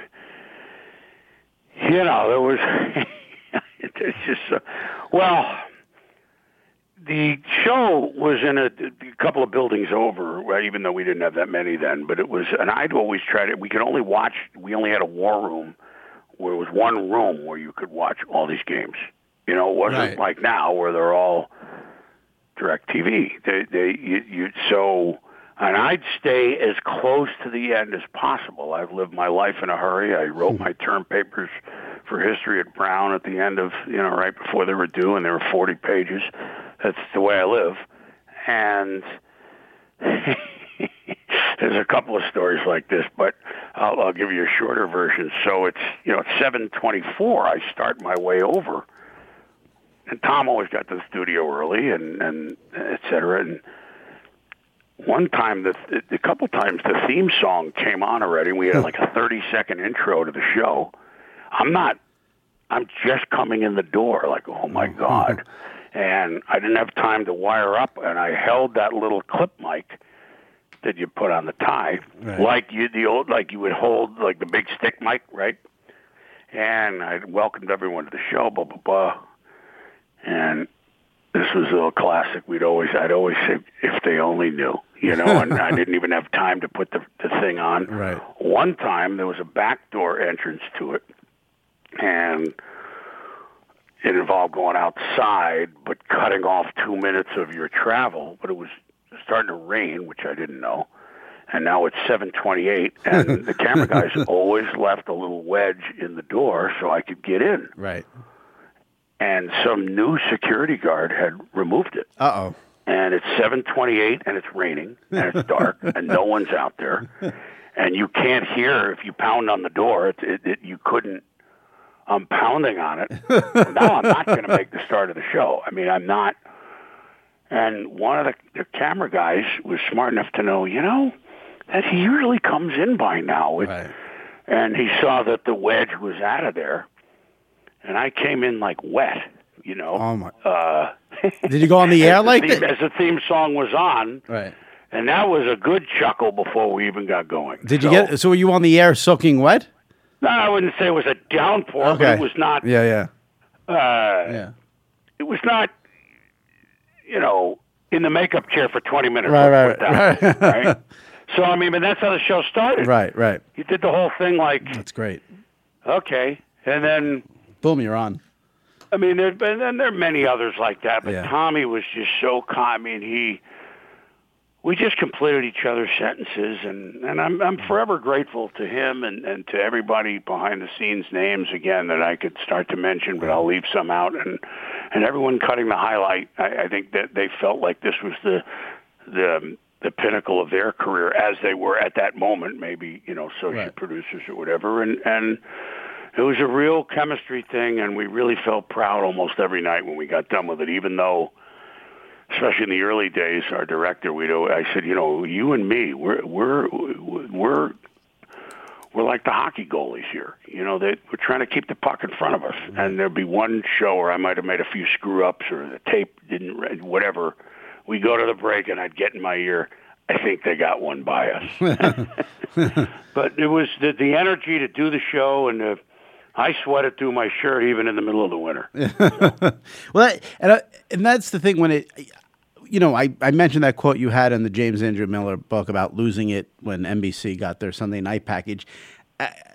you know, there was... It's just, uh, well, the show was in a, a couple of buildings over, right, even though we didn't have that many then, but it was, and I'd always tried it. We could only watch, we only had a war room where it was one room where you could watch all these games. You know, it wasn't right. like now where they're all direct T V. They, they, you, you, so, and I'd stay as close to the end as possible. I've lived my life in a hurry. I wrote my term papers for history at Brown at the end of, you know, right before they were due, and there were forty pages. That's the way I live. And there's a couple of stories like this, but I'll, I'll give you a shorter version. So it's, you know, it's seven twenty-four. I start my way over. And Tom always got to the studio early, and, and et cetera. And one time, the, a couple times, the theme song came on already. We had like a thirty-second intro to the show. I'm not, I'm just coming in the door, like, oh, my God. And I didn't have time to wire up, and I held that little clip mic that you put on the tie, right. like you the old, like you would hold, like the big stick mic, right? And I welcomed everyone to the show, blah, blah, blah. And this was a little classic. We'd always, I'd always say, if they only knew, you know, and I didn't even have time to put the, the thing on. Right. One time, there was a backdoor entrance to it. And it involved going outside, but cutting off two minutes of your travel. But it was starting to rain, which I didn't know. And now it's seven twenty-eight, and the camera guys always left a little wedge in the door so I could get in. Right. And some new security guard had removed it. Uh-oh. And it's seven twenty-eight, and it's raining, and it's dark, and no one's out there. And you can't hear if you pound on the door. It, it, it, you couldn't. I'm pounding on it. Now I'm not going to make the start of the show. I mean, I'm not. And one of the, the camera guys was smart enough to know, you know, that he usually comes in by now. It, right. And he saw that the wedge was out of there. And I came in like wet, you know. Oh, my. Uh, Did you go on the air like the theme, that? As the theme song was on. Right. And that was a good chuckle before we even got going. Did so, you get, so were you on the air soaking wet? No, I wouldn't say it was a downpour, Okay. but it was not. Yeah, yeah. Uh, yeah. It was not, you know, in the makeup chair for twenty minutes. Right, right, right. right. right? So, I mean, but that's how the show started. Right, right. You did the whole thing like, That's great. okay. And then, Boom, you're on. I mean, there, and then there are many others like that, but Yeah. Tommy was just so calm. I mean, he, we just completed each other's sentences, and, and I'm I'm forever grateful to him and, and to everybody behind the scenes names, again, that I could start to mention, but I'll leave some out. And, and everyone cutting the highlight, I, I think that they felt like this was the the the pinnacle of their career as they were at that moment, maybe, you know, associate Right. producers or whatever. And, and it was a real chemistry thing, and we really felt proud almost every night when we got done with it, even though, especially in the early days, our director, we'd always, I said, you know, you and me, we're we're we're we're like the hockey goalies here. You know, they, we're trying to keep the puck in front of us. And there'd be one show where I might have made a few screw ups or the tape didn't, whatever. We go to the break, and I'd get in my ear, I think they got one by us. But it was the, the energy to do the show, and the, I sweated through my shirt even in the middle of the winter. So. Well, and, uh, and that's the thing when it, you know, I, I mentioned that quote you had in the James Andrew Miller book about losing it when N B C got their Sunday night package. Uh,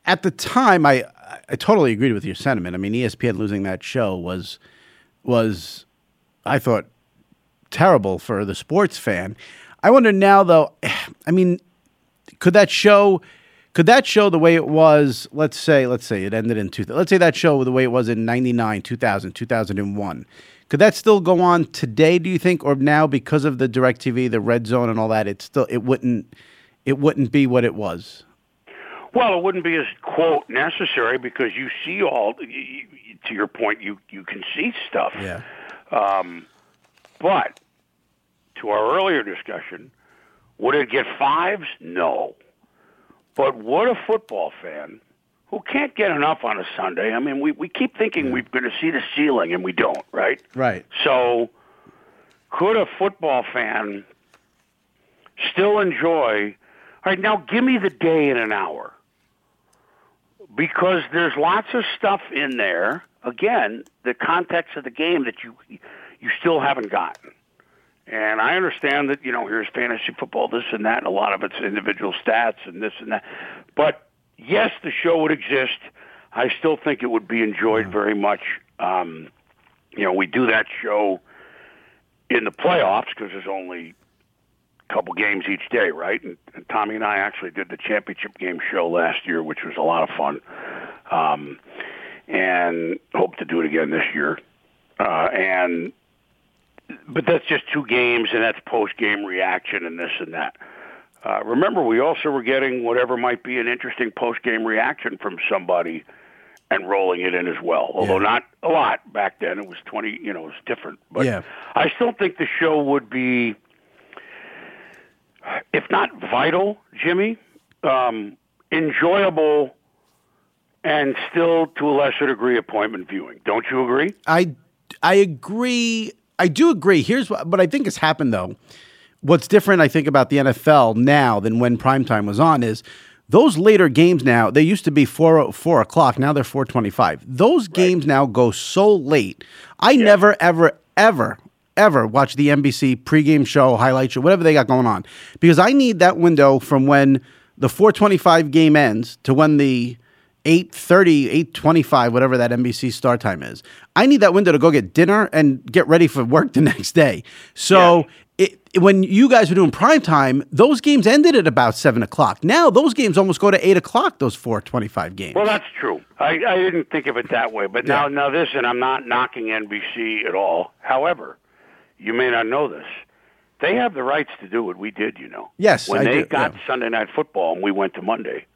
at the time, I I totally agreed with your sentiment. I mean, E S P N losing that show was was I thought terrible for the sports fan. I wonder now, though. I mean, could that show? Could that show the way it was? Let's say, let's say it ended in two. Let's say that show the way it was in ninety-nine, two thousand, two thousand one. Could that still go on today? Do you think, or now because of the DirecTV, the Red Zone, and all that, it still it wouldn't it wouldn't be what it was? Well, it wouldn't be as quote necessary because you see all. You, to your point, you you can see stuff. Yeah. Um, but to our earlier discussion, would it get fives? No. But what a football fan who can't get enough on a Sunday. I mean, we, we keep thinking we're going to see the ceiling, and we don't, right? Right. So could a football fan still enjoy, all right, now give me the day in an hour. Because there's lots of stuff in there, again, the context of the game that you you still haven't gotten. And I understand that, you know, here's fantasy football, this and that, and a lot of it's individual stats and this and that. But, yes, the show would exist. I still think it would be enjoyed very much. Um, you know, we do that show in the playoffs because there's only a couple games each day, right? And, and Tommy and I actually did the championship game show last year, which was a lot of fun. Um, and hope to do it again this year. Uh, and... But that's just two games, and that's post-game reaction and this and that. Uh, remember, we also were getting whatever might be an interesting post-game reaction from somebody and rolling it in as well. Although yeah. not a lot back then. It was twenty, you know, it was different. But yeah. I still think the show would be, if not vital, Jimmy, um, enjoyable and still, to a lesser degree, appointment viewing. Don't you agree? I, I agree. I do agree. Here's what, what I think has happened, though. What's different, I think, about the N F L now than when primetime was on is those later games now, they used to be four, four o'clock. Now they're four twenty-five. Those games right. now go so late. I yeah. never, ever, ever, ever watch the N B C pregame show, highlight show, whatever they got going on. Because I need that window from when the four twenty-five game ends to when the eight thirty, eight twenty-five, whatever that N B C start time is. I need that window to go get dinner and get ready for work the next day. So yeah. it, when you guys were doing prime time, those games ended at about seven o'clock. Now those games almost go to eight o'clock, those four twenty-five games. Well, that's true. I, I didn't think of it that way. But now, yeah. now this, and I'm not knocking N B C at all. However, you may not know this. They have the rights to do what we did, you know. Yes, When I they do, got yeah. Sunday Night Football and we went to Monday,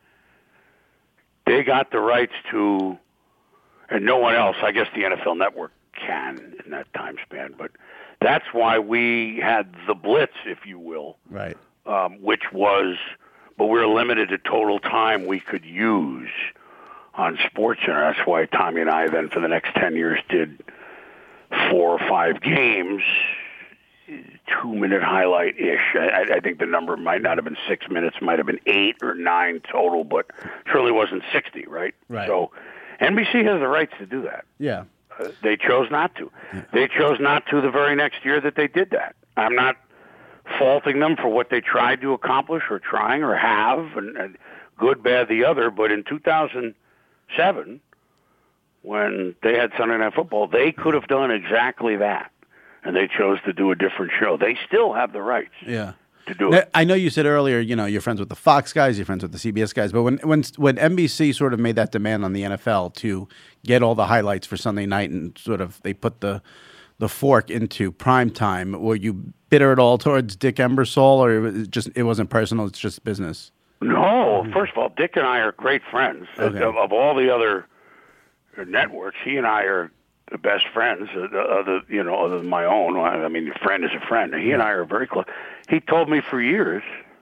they got the rights to, and no one else, I guess the N F L Network can in that time span, but that's why we had the Blitz, if you will. Right. Um, which was, but we were limited to total time we could use on SportsCenter. That's why Tommy and I then for the next ten years did four or five games, two-minute highlight-ish. I, I think the number might not have been six minutes, might have been eight or nine total, but surely wasn't sixty, right? Right. So N B C has the rights to do that. Yeah. Uh, they chose not to. Yeah. They chose not to the very next year that they did that. I'm not faulting them for what they tried to accomplish or trying or have, and, and good, bad, the other, but in two thousand seven, when they had Sunday Night Football, they could have done exactly that. And they chose to do a different show. They still have the rights yeah. to do now, it. I know you said earlier, you know, you're friends with the Fox guys, you're friends with the C B S guys, but when when when N B C sort of made that demand on the N F L to get all the highlights for Sunday night and sort of they put the the fork into prime time, were you bitter at all towards Dick Ebersol, or it was just it wasn't personal, it's just business? No. First of all, Dick and I are great friends. Okay. Of, of all the other networks, he and I are the best friends, uh, other you know, other than my own. I mean, a friend is a friend. He and I are very close. He told me for years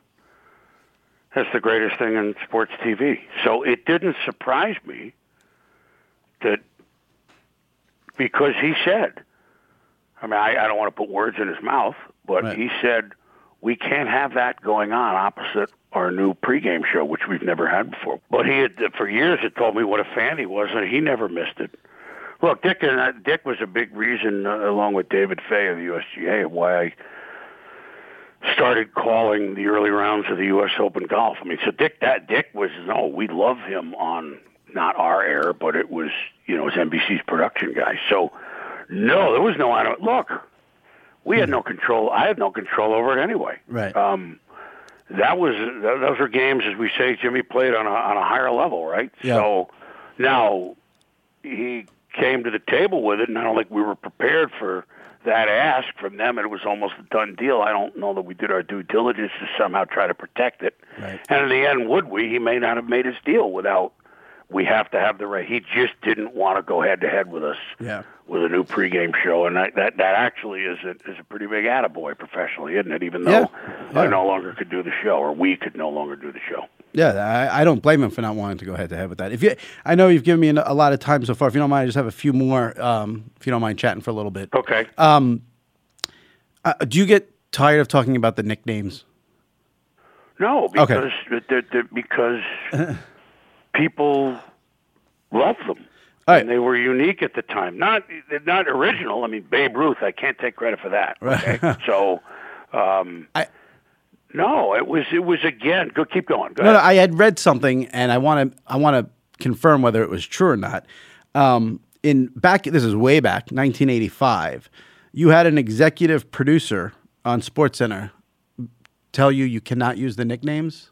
that's the greatest thing in sports T V. So it didn't surprise me that because he said, I mean, I, I don't want to put words in his mouth, but right. he said we can't have that going on opposite our new pregame show, which we've never had before. But he had, for years, had told me what a fan he was, and he never missed it. Look, Dick and uh, Dick was a big reason, uh, along with David Fay of the U S G A, why I started calling the early rounds of the U S Open golf. I mean, so Dick, that Dick was, no, we love him on not our air, but it was, you know, it was N B C's production guy. So, no, there was no, I don't, look, we had no control. I had no control over it anyway. Right. Um, that was, those are games, as we say, Jimmy played on a, on a higher level, right? Yeah. So, now, he came to the table with it, and I don't think we were prepared for that ask from them. It was almost a done deal. I don't know that we did our due diligence to somehow try to protect it. Right. And in the end, would we? He may not have made his deal without. We have to have the right. He just didn't want to go head to head with us. Yeah. With a new pregame show, and that that, that actually is a, is a pretty big attaboy professionally, isn't it? Even though Yeah. Yeah. I no longer could do the show, or we could no longer do the show. Yeah, I, I don't blame him for not wanting to go head to head with that. If you, I know you've given me a lot of time so far. If you don't mind, I just have a few more. Um, if you don't mind chatting for a little bit. Okay. Um, uh, do you get tired of talking about the nicknames? No, because they're, they're, because people love them. All right. And they were unique at the time. Not they're not original. I mean, Babe Ruth, I can't take credit for that. Okay? so, um, I, no, it was it was again. Go keep going. Go no, no, ahead. I had read something, and I want to I want to confirm whether it was true or not. Um, in back, this is way back, nineteen eighty-five. You had an executive producer on SportsCenter tell you you cannot use the nicknames.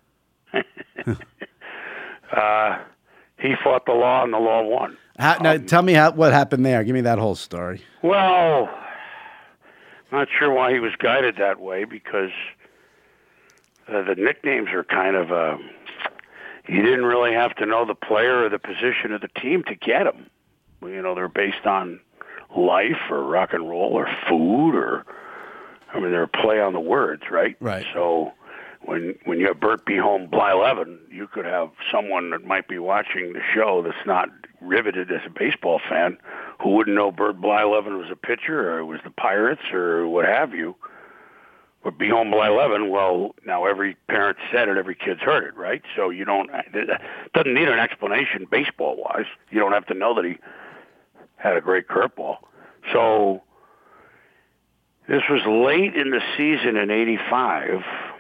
uh, he fought the law, and the law won. How, now, Um, tell me how, what happened there. Give me that whole story. Well, I'm not sure why he was guided that way, because uh, the nicknames are kind of uh, you didn't really have to know the player or the position of the team to get them. You know, they're based on life or rock and roll or food, or I mean, they're a play on the words, right? Right. So when when you have Burt B. Home Blyleven, you could have someone that might be watching the show that's not riveted as a baseball fan, who wouldn't know Burt Blyleven was a pitcher or it was the Pirates or what have you. But B. Home Blyleven, well, now every parent said it, every kid's heard it, right? So you don't, it doesn't need an explanation baseball-wise. You don't have to know that he had a great curveball. So this was late in the season in eighty-five,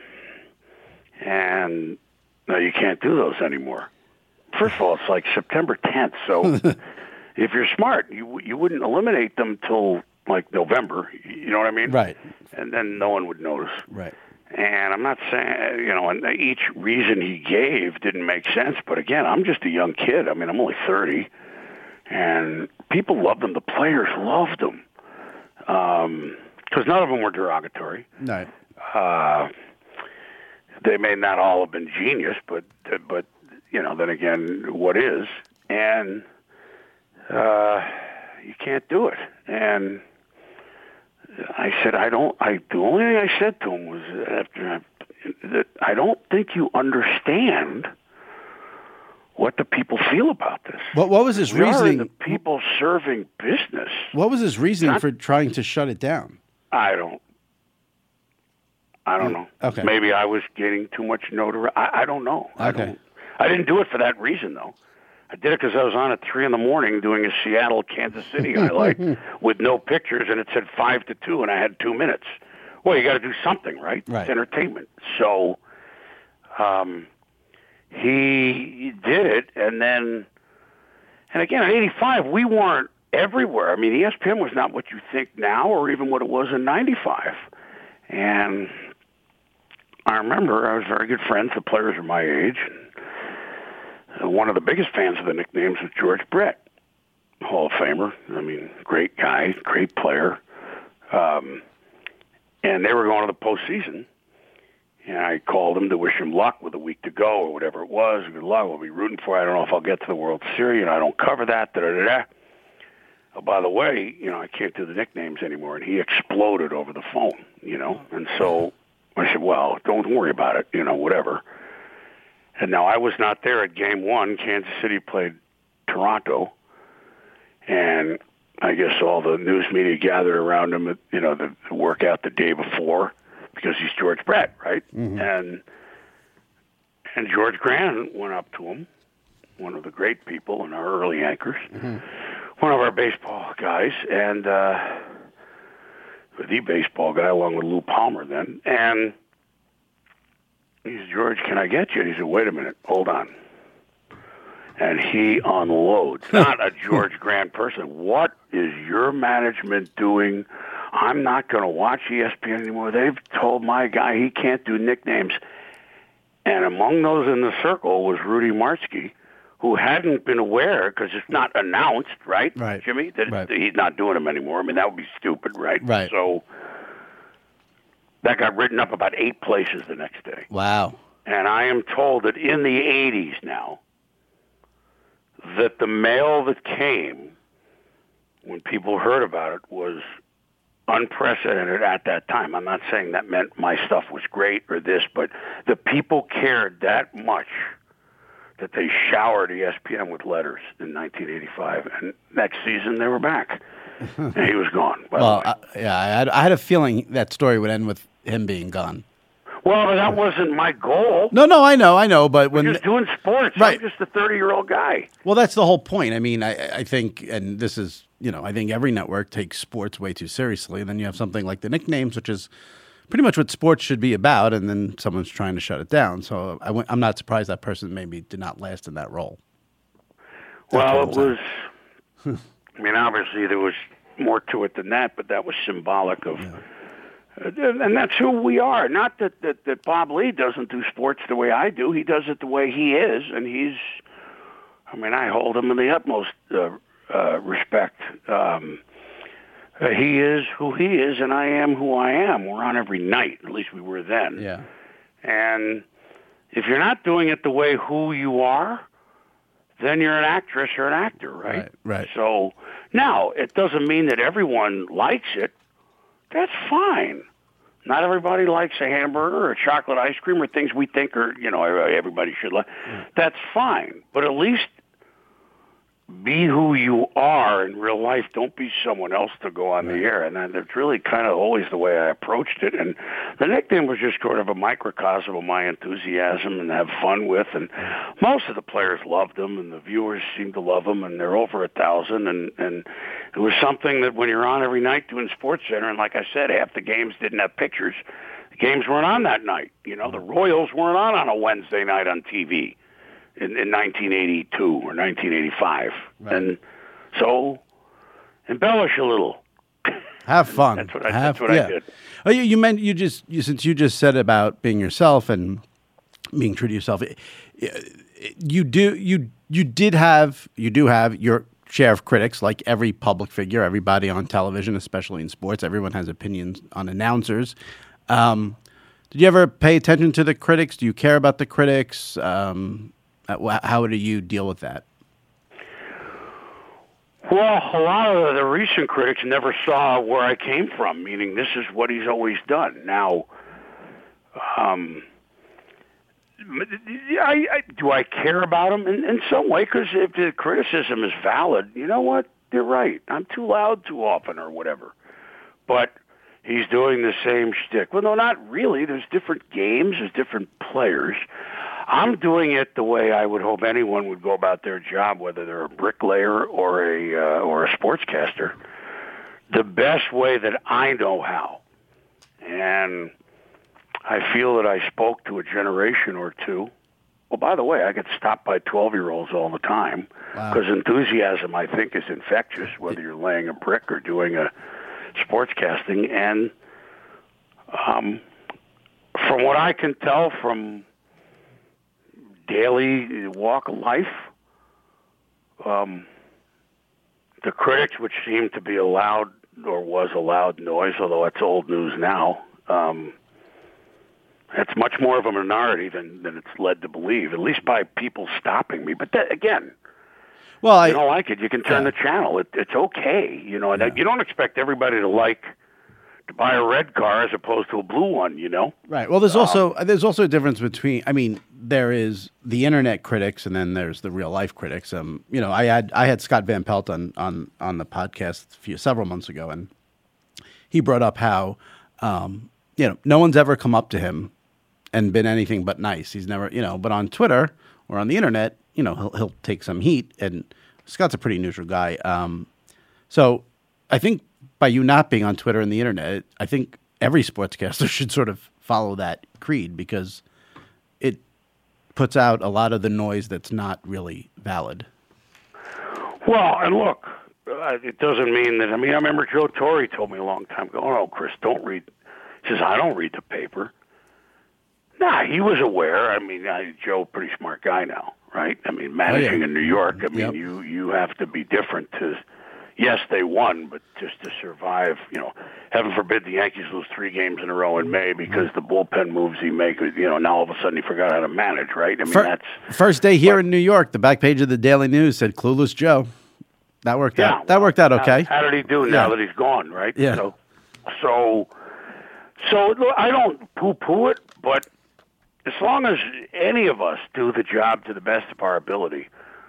and no, you can't do those anymore. First of all, it's like September tenth, so if you're smart, you you wouldn't eliminate them till like November. You know what I mean? Right. And then no one would notice. Right. And I'm not saying, you know, and each reason he gave didn't make sense. But again, I'm just a young kid. I mean, I'm only thirty, and people loved them. The players loved them because um, none of them were derogatory. No. Uh, they may not all have been genius, but but you know, then again, what is? And uh, you can't do it. And I said, I don't. I the only thing I said to him was after I, that I don't think you understand what the people feel about this. What What was his we reasoning? Are in the people serving business. What was his reasoning Not, for trying to shut it down? I don't. I don't know. Okay. Maybe I was getting too much notoriety. I, I don't know. I Okay. don't. I didn't do it for that reason, though. I did it because I was on at three in the morning doing a Seattle Kansas City highlight with no pictures, and it said five to two, and I had two minutes. Well, you got to do something, right? Right. It's entertainment. So, um, he did it, and then, and again, in eighty-five, we weren't everywhere. I mean, E S P N was not what you think now, or even what it was in ninety-five. And I remember I was very good friends. The players were my age. And one of the biggest fans of the nicknames was George Brett, Hall of Famer. I mean, great guy, great player. Um, and they were going to the postseason. And I called him to wish him luck with a week to go or whatever it was. Good luck. We'll be rooting for you. I don't know if I'll get to the World Series, and I don't cover that. Da, da, da, da. Oh, by the way, you know, I can't do the nicknames anymore. And he exploded over the phone, you know. And so I said, well, don't worry about it, you know, whatever. And now I was not there at game one. Kansas City played Toronto. And I guess all the news media gathered around him, you know, the, the workout the day before because he's George Brett, right? Mm-hmm. And and George Grant went up to him, one of the great people and our early anchors, mm-hmm. one of our baseball guys, and uh, the baseball guy, along with Lou Palmer then. And he said, George, can I get you? And he said, wait a minute, hold on. And he unloads. Not a George Grant person. What is your management doing? I'm not going to watch E S P N anymore. They've told my guy he can't do nicknames. And among those in the circle was Rudy Martzke, who hadn't been aware, because it's not announced, right, right. Jimmy, that right. he's not doing them anymore. I mean, that would be stupid, right? Right. So that got written up about eight places the next day. Wow. And I am told that in the eighties now, that the mail that came when people heard about it was unprecedented at that time. I'm not saying that meant my stuff was great or this, but the people cared that much that they showered E S P N with letters in nineteen eighty-five. And next season, they were back. And he was gone. By well, the way. I, yeah, I had, I had a feeling that story would end with him being gone. Well, but that wasn't my goal. No, no, I know, I know, but when We're just doing sports. Right. I'm just a thirty-year-old guy. Well, that's the whole point. I mean, I, I think, and this is, you know, I think every network takes sports way too seriously. And then you have something like the nicknames, which is pretty much what sports should be about, and then someone's trying to shut it down. So I w- I'm not surprised that person maybe did not last in that role. That's Well, it what I'm was, I mean, obviously there was more to it than that, but that was symbolic of, Yeah. uh, and that's who we are. Not that, that, that Bob Lee doesn't do sports the way I do. He does it the way he is, and he's, I mean, I hold him in the utmost uh, uh, respect. Um, uh, he is who he is, and I am who I am. We're on every night, at least we were then. Yeah. And if you're not doing it the way who you are, then you're an actress or an actor, right? Right, right. So now, it doesn't mean that everyone likes it. That's fine. Not everybody likes a hamburger or chocolate ice cream or things we think are, you know, everybody should like. Mm. That's fine. But at least be who you are in real life. Don't be someone else to go on right. the air. And that's really kind of always the way I approached it. And the nickname was just sort of a microcosm of my enthusiasm and have fun with. And most of the players loved them, and the viewers seemed to love them, and they're over a thousand. And, and it was something that when you're on every night doing SportsCenter, and like I said, half the games didn't have pictures. The games weren't on that night. You know, the Royals weren't on on a Wednesday night on T V. In, in nineteen eighty-two or nineteen eighty-five. Right. And so embellish a little. Have fun. That's what I, Have, that's what yeah. I did. Oh, you, you meant you just you, since you just said about being yourself and being true to yourself, it, it, you do you you did have you do have your share of critics, like every public figure, everybody on television, especially in sports. Everyone has opinions on announcers. Um, did you ever pay attention to the critics? Do you care about the critics? Um, How do you deal with that? Well, a lot of the recent critics never saw where I came from, meaning this is what he's always done. Now, um, I, I, do I care about him? In, in some way, because if the criticism is valid, you know what? They're right. I'm too loud too often or whatever. But he's doing the same shtick. Well, no, not really. There's different games. There's different players. I'm doing it the way I would hope anyone would go about their job, whether they're a bricklayer or a uh, or a sportscaster, the best way that I know how. And I feel that I spoke to a generation or two. Well, by the way, I get stopped by twelve-year-olds all the time because wow. enthusiasm, I think, is infectious, whether you're laying a brick or doing a sportscasting. And um, from what I can tell from daily walk of life, um, the critics, which seem to be a loud, or was a loud noise, although it's old news now, um, it's much more of a minority than, than it's led to believe, at least by people stopping me. But that, again, well, I you don't like it, you can turn yeah. the channel. It, it's okay. You know, yeah. you don't expect everybody to like to buy a red car as opposed to a blue one, you know? Right. Well, there's also um, there's also a difference between, I mean, there is the internet critics and then there's the real life critics. Um, you know, I had I had Scott Van Pelt on on, on the podcast a few, several months ago, and he brought up how, um, you know, no one's ever come up to him and been anything but nice. He's never, you know, but on Twitter or on the internet, you know, he'll he'll take some heat, and Scott's a pretty neutral guy. Um, so I think by you not being on Twitter and the internet, I think every sportscaster should sort of follow that creed because it puts out a lot of the noise that's not really valid. Well, and look, uh, it doesn't mean that. I mean, I remember Joe Torre told me a long time ago, "Oh, Chris, don't read." He says, "I don't read the paper." Nah, he was aware. I mean, I, Joe, pretty smart guy now, right? I mean, managing oh, yeah. in New York. I mean, yep. you you have to be different to. Yes, they won, but just to survive, you know, heaven forbid the Yankees lose three games in a row in May because the bullpen moves he makes, you know, now all of a sudden he forgot how to manage, right? I mean, First, that's... First day here but, in New York, the back page of the Daily News said Clueless Joe. That worked yeah, out. That worked out okay. How, how did he do now yeah. that he's gone, right? Yeah. So, so, so I don't poo-poo it, but as long as any of us do the job to the best of our ability,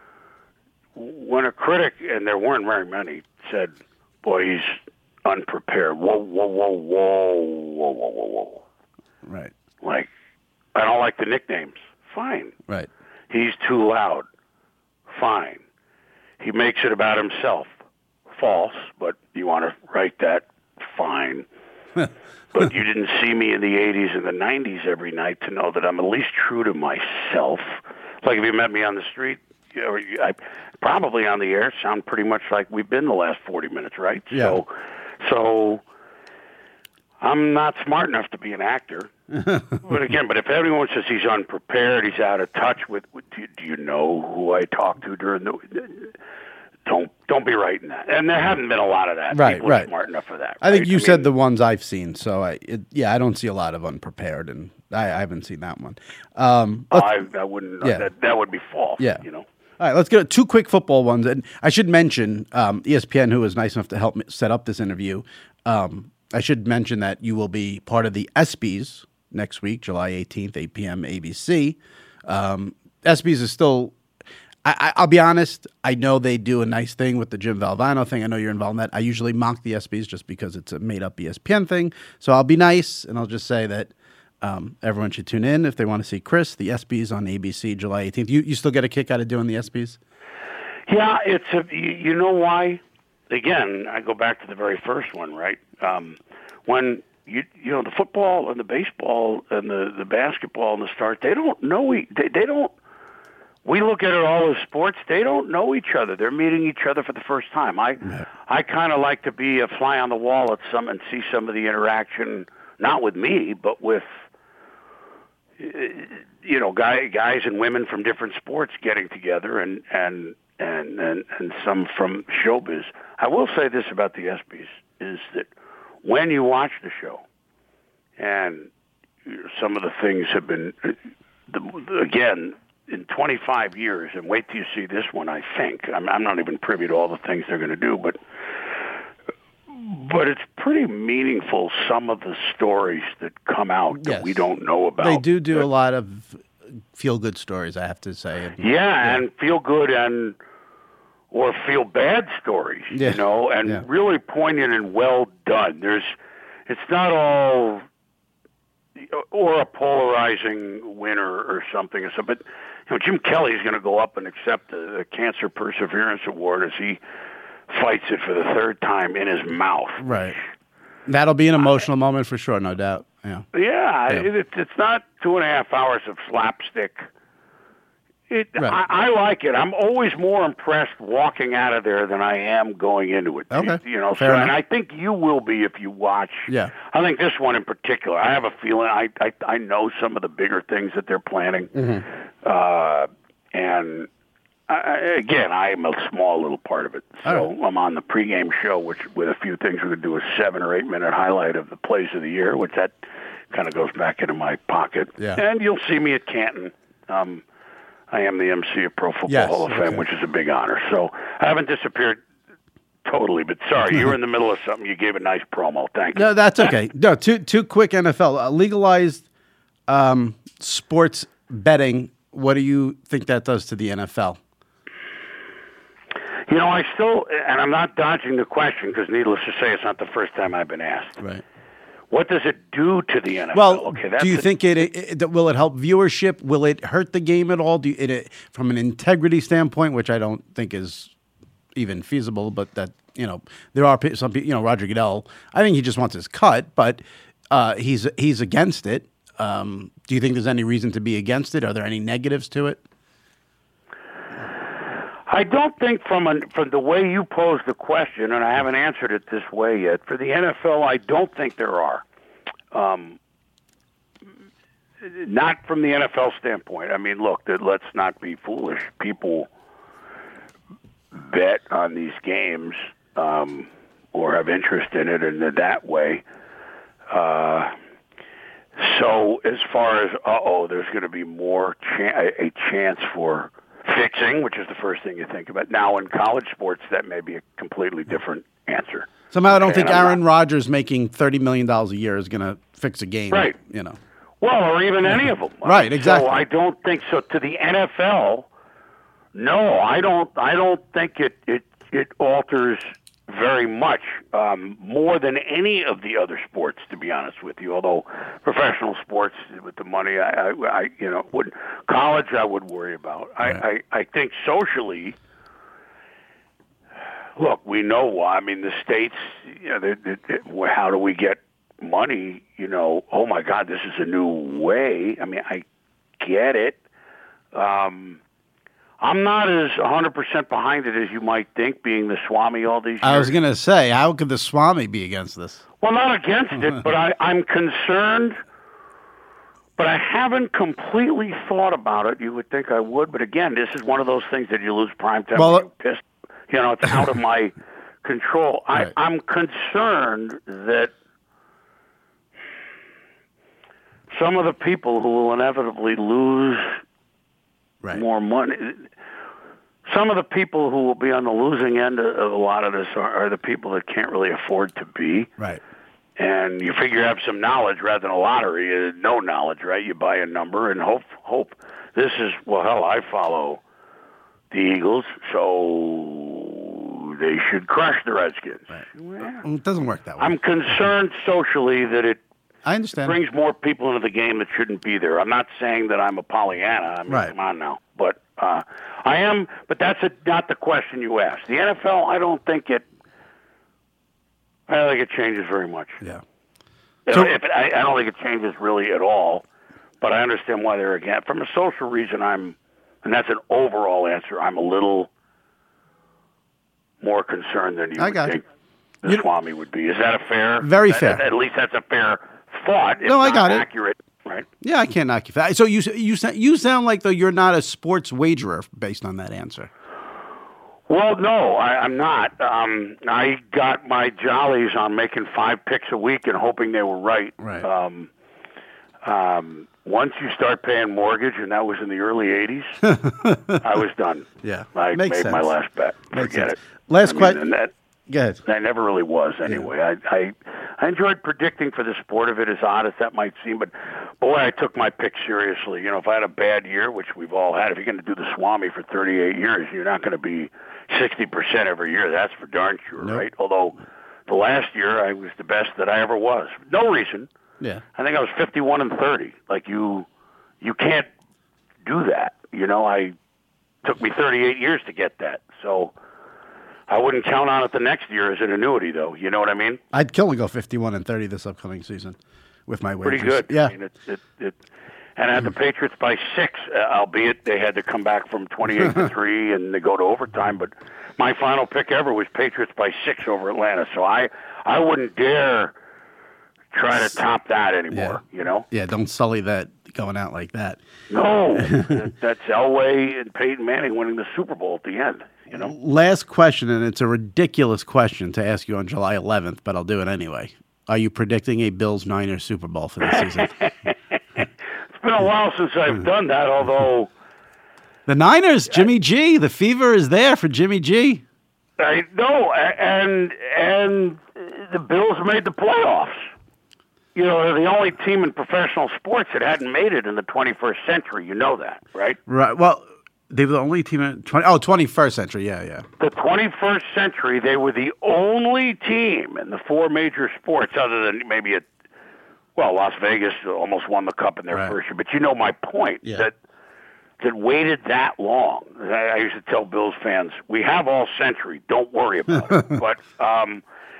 when a critic, and there weren't very many, said, boy, he's unprepared. Whoa, whoa, whoa, whoa, whoa, whoa, whoa, whoa. Right. Like, I don't like the nicknames. Fine. Right. He's too loud. Fine. He makes it about himself. False, but you want to write that? Fine. But you didn't see me in the eighties and the nineties every night to know that I'm at least true to myself. Like if you met me on the street, you know, I probably on the air sound pretty much like we've been the last forty minutes, right? Yeah. So, so I'm not smart enough to be an actor. But again, but if everyone says he's unprepared, he's out of touch with, with do, you, do you know who I talked to during the? Don't don't be writing that. And there haven't been a lot of that. Right, People right. are smart enough for that. I think right? you I said mean, the ones I've seen, so I it, yeah, I don't see a lot of unprepared, and I, I haven't seen that one. Um, I, I wouldn't. Yeah. That, that would be false. Yeah. You know. All right, let's get two quick football ones. And I should mention um, E S P N, who was nice enough to help me set up this interview. Um, I should mention that you will be part of the ESPYs next week, July eighteenth, eight p.m. A B C. Um, ESPYs is still, I, I, I'll be honest, I know they do a nice thing with the Jim Valvano thing. I know you're involved in that. I usually mock the ESPYs just because it's a made-up E S P N thing. So I'll be nice, and I'll just say that Um, everyone should tune in if they want to see Chris. The ESPYs on A B C, July eighteenth. You you still get a kick out of doing the ESPYs? Yeah, it's a. You, you know why? Again, I go back to the very first one, right? Um, when you you know the football and the baseball and the, the basketball and the stars, they don't know. E- they they don't. We look at it all as sports. They don't know each other. They're meeting each other for the first time. I yeah. I kind of like to be a fly on the wall at some and see some of the interaction, not with me, but with. You know, guy, guys and women from different sports getting together, and and, and and and some from showbiz. I will say this about the ESPYs is that when you watch the show, and some of the things have been, the, again, in twenty-five years, and wait till you see this one. I think I'm, I'm not even privy to all the things they're going to do, but. But it's pretty meaningful, some of the stories that come out that yes. we don't know about. They do do but, a lot of feel-good stories, I have to say. Yeah, yeah, and feel-good and or feel-bad stories, yeah. you know, and yeah. really poignant and well done. There's, it's not all, or a polarizing winner or something. But you know, Jim Kelly's going to go up and accept the, the Cancer Perseverance Award as he fights it for the third time in his mouth. Right. That'll be an emotional uh, moment for sure, no doubt. Yeah. Yeah, yeah. It, it's not two and a half hours of slapstick. It, right. I, I like it. I'm always more impressed walking out of there than I am going into it. Okay. You know, Fair so, enough. And I think you will be if you watch. Yeah. I think this one in particular. I have a feeling. I I, I know some of the bigger things that they're planning, mm-hmm. uh, and. I, again, I'm a small little part of it. So right. I'm on the pregame show, which with a few things we could do a seven or eight minute highlight of the plays of the year, which that kind of goes back into my pocket. Yeah. And you'll see me at Canton. Um, I am the M C of Pro Football yes, Hall of Fame, okay. which is a big honor. So I haven't disappeared totally, but sorry, you were in the middle of something. You gave a nice promo. Thank you. No, that's okay. No, two two quick N F L uh, legalized um, sports betting. What do you think that does to the N F L? You know, I still, and I'm not dodging the question because needless to say, it's not the first time I've been asked. Right. What does it do to the N F L? Well, okay, that's do you a, think it, it, it will it help viewership? Will it hurt the game at all? Do you, it, it from an integrity standpoint, which I don't think is even feasible, but that, you know, there are pe- some people, you know, Roger Goodell, I think he just wants his cut, but uh, he's he's against it. Um, do you think there's any reason to be against it? Are there any negatives to it? I don't think from an, from the way you posed the question, and I haven't answered it this way yet, for the N F L, I don't think there are. Um, not from the N F L standpoint. I mean, look, let's not be foolish. People bet on these games um, or have interest in it in that way. Uh, so as far as, uh-oh, there's going to be more cha- a chance for fixing, which is the first thing you think about. Now, in college sports, that may be a completely different answer. Somehow I don't Okay, think and I'm Aaron not- Rodgers making thirty million dollars a year is going to fix a game. Right. You know. Well, or even any of them. Right, exactly. So I don't think so. To the N F L, no, I don't. I don't think it it it alters very much um, more than any of the other sports, to be honest with you. Although professional sports with the money, I, I, I you know, would college I would worry about. Right. I, I I think socially. Look, we know why. I mean, the states. You know, they, they, they, how do we get money? You know, oh my God, this is a new way. I mean, I get it. Um, I'm not as one hundred percent behind it as you might think, being the Swami all these years. I was going to say, how could the Swami be against this? Well, not against it, but I, I'm concerned. But I haven't completely thought about it. You would think I would, but again, this is one of those things that you lose prime time. Well, Well, you piss. You know, it's out of my control. Right. I, I'm concerned that some of the people who will inevitably lose Right. more money, some of the people who will be on the losing end of, of a lot of this are, are the people that can't really afford to be. Right. And you figure you have some knowledge rather than a lottery. Uh, no knowledge, right? You buy a number and hope. Hope this is well. Hell, I follow the Eagles, so they should crush the Redskins. Right. Well, It doesn't work that way. I'm concerned socially that it I understand. brings more people into the game that shouldn't be there. I'm not saying that I'm a Pollyanna. I mean, Right. come on now. But uh, I am. But that's a, not the question you asked. The N F L, I don't think it. I don't think it changes very much. Yeah. You So- know, if it, I, I don't think it changes really at all. But I understand why they're against. From a social reason, I'm, and that's an overall answer. I'm a little more concerned than you I would got you. think the You- Swami would be. Is that a fair? Very at- fair. At, at least that's a fair thought. If No, I not got it. accurate, right? Yeah, I can't knock you for that. So you you sa- you sound like though you're not a sports wagerer based on that answer. Well, no, I, I'm not. Um, I got my jollies on making five picks a week and hoping they were right. Right. Um, um, once you start paying mortgage, and that was in the early eighties, I was done. Yeah, I makes made my sense. last bet. Makes Forget sense. it. Last I mean, question. and that, Go ahead. I never really was anyway. I, I I enjoyed predicting for the sport of it, as odd as that might seem, but boy, I took my pick seriously. You know, if I had a bad year, which we've all had, if you're going to do the Swami for thirty-eight years, you're not going to be sixty percent every year. That's for darn sure, Nope. right? Although the last year I was the best that I ever was. No reason. Yeah. I think I was fifty-one and thirty. Like you, you can't do that. You know, I took me thirty-eight years to get that. So I wouldn't count on it the next year as an annuity, though. You know what I mean? I'd kill and go fifty-one and thirty this upcoming season with my wagers. Pretty good. Yeah. I mean, it, it, it, and I had the Patriots by six, uh, albeit they had to come back from twenty-eight to three and they go to overtime. But my final pick ever was Patriots by six over Atlanta. So I, I wouldn't dare try to top that anymore. Yeah. You know? Yeah, don't sully that going out like that. No, that- that's Elway and Peyton Manning winning the Super Bowl at the end. You know? Last question, and it's a ridiculous question to ask you on July eleventh, but I'll do it anyway. Are you predicting a Bills-Niners Super Bowl for this season? It's been a while since I've done that, although The Niners, Jimmy G. The fever is there for Jimmy G. I know, and and the Bills made the playoffs. You know, they're the only team in professional sports that hadn't made it in the twenty-first century. You know that, right? Right. Well, they were the only team in twenty. Oh, twenty-first century. Yeah, yeah. The twenty-first century, they were the only team in the four major sports, other than maybe a well, Las Vegas almost won the cup in their Right. first year. But you know my point Yeah. that that waited that long. I, I used to tell Bills fans, we have all century. Don't worry about it. But um,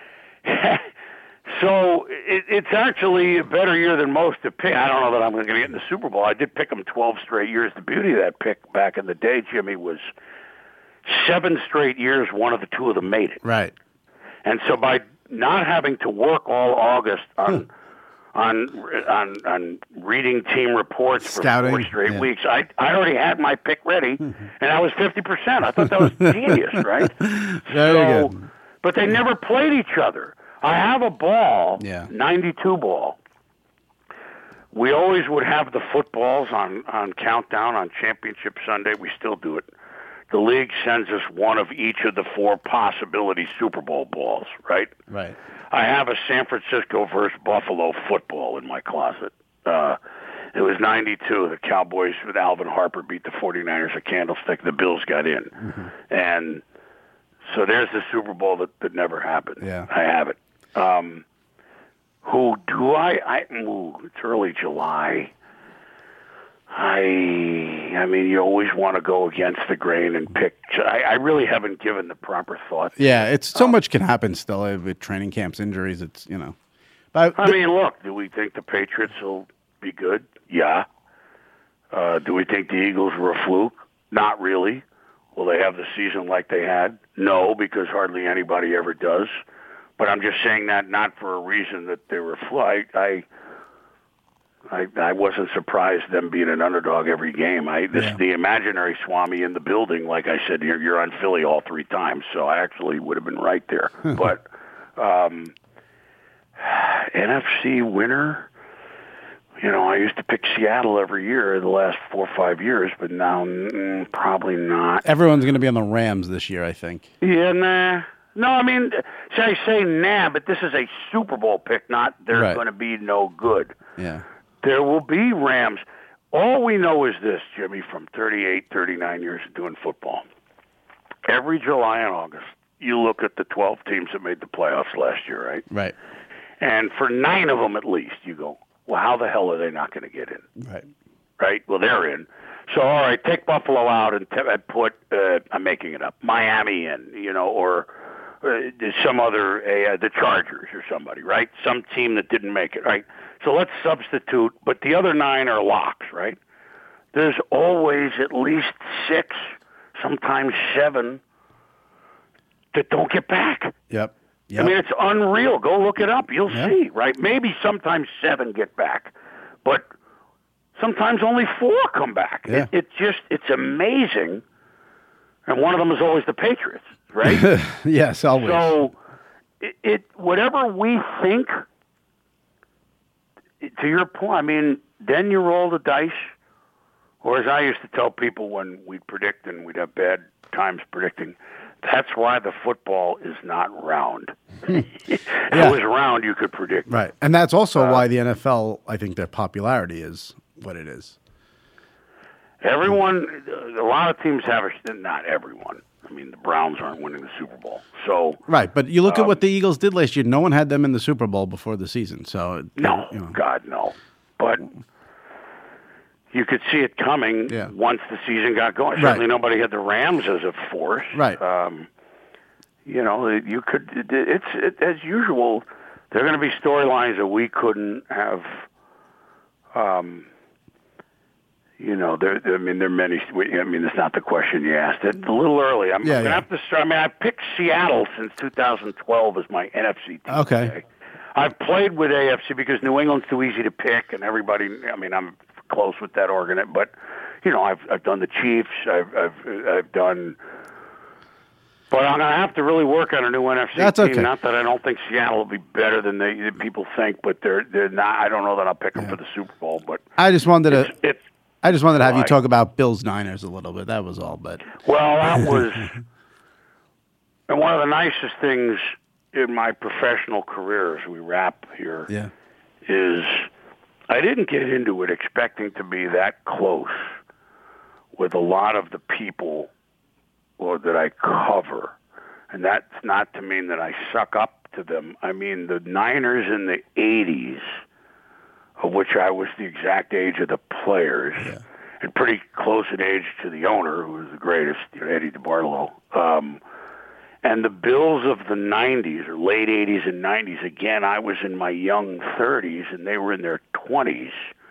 so it, it's actually a better year than most to pick. I don't know that I'm going to get in the Super Bowl. I did pick them twelve straight years. The beauty of that pick back in the day, Jimmy, was seven straight years, one of the two of them made it. Right. And so by not having to work all August on... Hmm. On, on on reading team reports Scouting, for four straight yeah. weeks. I I already had my pick ready, and I was fifty percent. I thought that was genius, right? Very so, good. But they never played each other. I have a ball, yeah. ninety-two ball. We always would have the footballs on, on Countdown on Championship Sunday. We still do it. The league sends us one of each of the four possibility Super Bowl balls, right? Right. I have a San Francisco versus Buffalo football in my closet. Uh, it was ninety-two. The Cowboys with Alvin Harper beat the 49ers at Candlestick. The Bills got in. Mm-hmm. And so there's the Super Bowl that, that never happened. Yeah. I have it. Um, who do I? I ooh, it's early July. I I mean, you always want to go against the grain and pick. I, I really haven't given the proper thought. Yeah, it's so um, much can happen still with training camps, injuries. It's, you know. But I mean, look, do we think the Patriots will be good? Yeah. Uh, do we think the Eagles were a fluke? Not really. Will they have the season like they had? No, because hardly anybody ever does. But I'm just saying that not for a reason that they were a fluke. I, I I, I wasn't surprised them being an underdog every game. I this Yeah. the imaginary Swami in the building. Like I said, you're, you're on Philly all three times, so I actually would have been right there. But um, N F C winner, you know, I used to pick Seattle every year the last four or five years, but now mm, probably not. everyone's going to be on the Rams this year, I think. Yeah, nah. No, I mean, so I say nah, but this is a Super Bowl pick, not they're Right. going to be no good. Yeah. There will be Rams. All we know is this, Jimmy, from thirty-eight, thirty-nine years of doing football. Every July and August, you look at the twelve teams that made the playoffs last year, right? Right. And for nine of them at least, you go, well, how the hell are they not going to get in? Right. Right? Well, they're in. So, all right, take Buffalo out and, t- and put, uh, I'm making it up, Miami in, you know, or uh, some other, uh, the Chargers or somebody, right? Some team that didn't make it, right? So let's substitute, but the other nine are locks, right? There's always at least six, sometimes seven, that don't get back. Yep. Yep. I mean, it's unreal. Go look it up. You'll Yeah. see, right? Maybe sometimes seven get back, but sometimes only four come back. Yeah. It, it just, it's amazing. And one of them is always the Patriots, right? Yes, always. So, it, it whatever we think, to your point, I mean, then you roll the dice, or as I used to tell people when we'd predict and we'd have bad times predicting, that's why the football is not round. If Yeah. it was round, you could predict. Right. And that's also Uh, why the N F L, I think their popularity is what it is. Everyone, a lot of teams have, a, not everyone. I mean, the Browns aren't winning the Super Bowl. So Right. But you look at Um, what the Eagles did last year. No one had them in the Super Bowl before the season. So, No, you know. God, no. But you could see it coming Yeah. once the season got going. Right. Certainly nobody had the Rams as a force. Right. Um, you know, you could, it, it's, it, as usual, there are going to be storylines that we couldn't have, um, you know, there, I mean, there are many, I mean, it's not the question you asked. It's a little early. I'm Yeah, going to yeah. have to start, I mean, I picked Seattle since two thousand twelve as my N F C team. Okay. I've played with A F C because New England's too easy to pick, and everybody. I mean, I'm close with that organ, but you know, I've I've done the Chiefs. I've I've I've done, but I'm gonna have to really work on a new N F C That's team. okay. Not that I don't think Seattle will be better than they than people think, but they're they're not. I don't know that I'll pick them for the Super Bowl, but I just wanted to. it's, it's I just wanted to have you Right. talk about Bills Niners a little bit. That was all. But well, that was, and one of the nicest things in my professional career as we wrap here. yeah, Is I didn't get into it expecting to be that close with a lot of the people or that I cover. And that's not to mean that I suck up to them. I mean the Niners in the eighties, of which I was the exact age of the players, Yeah. and pretty close in age to the owner, who was the greatest, you know, Eddie DeBartolo. Um, and the Bills of the nineties, or late eighties and nineties, again, I was in my young thirties, and they were in their twenties.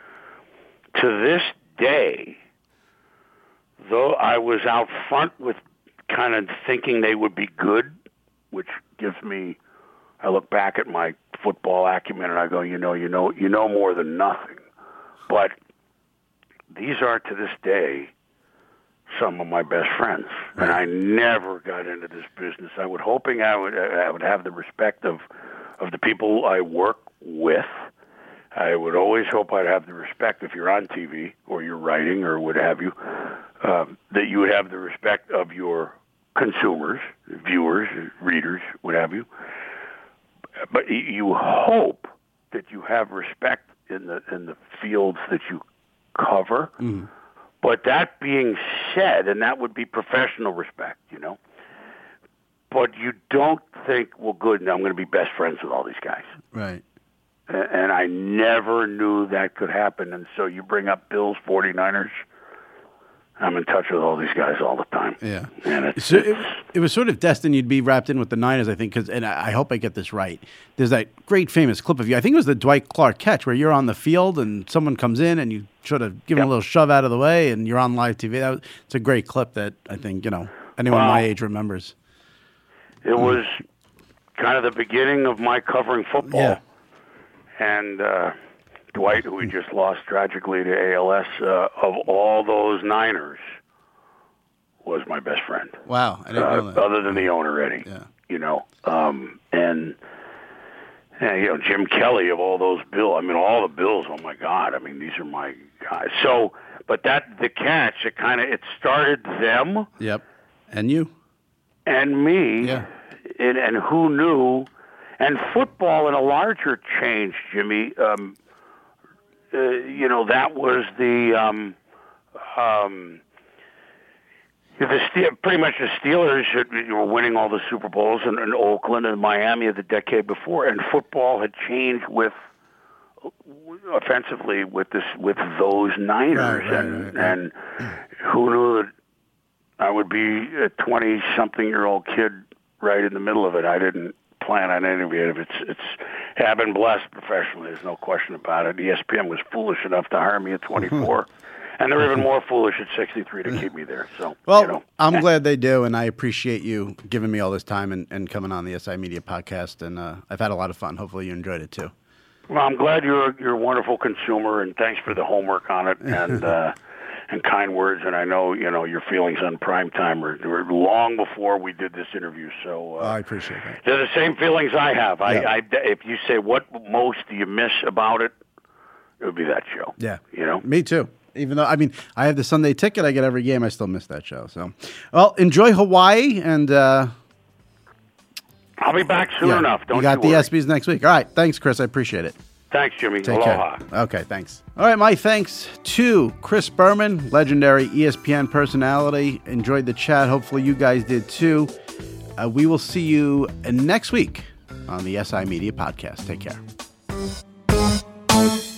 To this day, though I was out front with kind of thinking they would be good, which gives me, I look back at my football acumen and I go, you know, you know, you know more than nothing. But these are, to this day, some of my best friends. And I never got into this business. I was hoping I would I would have the respect of, of the people I work with. I would always hope I'd have the respect, if you're on T V or you're writing or what have you, um, that you would have the respect of your consumers, viewers, readers, what have you. But you hope that you have respect in the in the fields that you cover. Mm. But that being said, and that would be professional respect, you know. But you don't think, well, good, now I'm going to be best friends with all these guys. Right. And I never knew that could happen. And so you bring up Bills, forty-niners. I'm in touch with all these guys all the time. Yeah. And it's, so it's, it, it was sort of destined you'd be wrapped in with the Niners, I think, because, and I, I hope I get this right. There's that great famous clip of you. I think it was the Dwight Clark catch where you're on the field and someone comes in and you sort of give yep. him a little shove out of the way and you're on live T V. That was, it's a great clip that I think, you know, anyone well, my age remembers. It was kind of the beginning of my covering football. Yeah. And uh, Dwight, who we just lost tragically to A L S, uh, of all those Niners, was my best friend. Wow, I didn't uh, know that. Other than the owner, Eddie. Yeah. You know, um, and, and, you know, Jim Kelly of all those Bills. I mean, all the Bills, oh, my God. I mean, these are my guys. So, but that, the catch, it kind of, it started them. Yep. And you. And me. Yeah. And, and who knew... And football in a larger change, Jimmy, um, uh, you know, that was the, um, um, the Ste- pretty much the Steelers were winning all the Super Bowls in, in Oakland and Miami the decade before, and football had changed with, offensively, with this with those Niners. Right, right, and, right, right. and who knew that I would be a twenty-something-year-old kid right in the middle of it. I didn't plan on any of it. It's it's have been blessed professionally. There's no question about it. E S P N was foolish enough to hire me at twenty-four, and they're even more foolish at sixty-three to keep me there. So, well, you know. I'm glad they do, and I appreciate you giving me all this time and, and coming on the S I Media podcast. And uh, I've had a lot of fun. Hopefully, you enjoyed it too. Well, I'm glad you're you're a wonderful consumer, and thanks for the homework on it and uh, and kind words. And I know you know your feelings on Primetime were, were long before we did this interview. So uh, oh, I appreciate that. They're the same feelings I have. I, Yeah. I if you say what most do you miss about it, it would be that show. Yeah, you know, me too. Even though I mean I have the Sunday ticket, I get every game. I still miss that show. So, well, enjoy Hawaii, and uh, I'll be back soon yeah, enough. Don't you got you the worry. ESPYs next week. All right, thanks, Chris. I appreciate it. Thanks, Jimmy. Take Aloha. care. Okay, thanks. All right, my thanks to Chris Berman, legendary E S P N personality. Enjoyed the chat. Hopefully you guys did too. Uh, we will see you next week on the S I Media Podcast. Take care.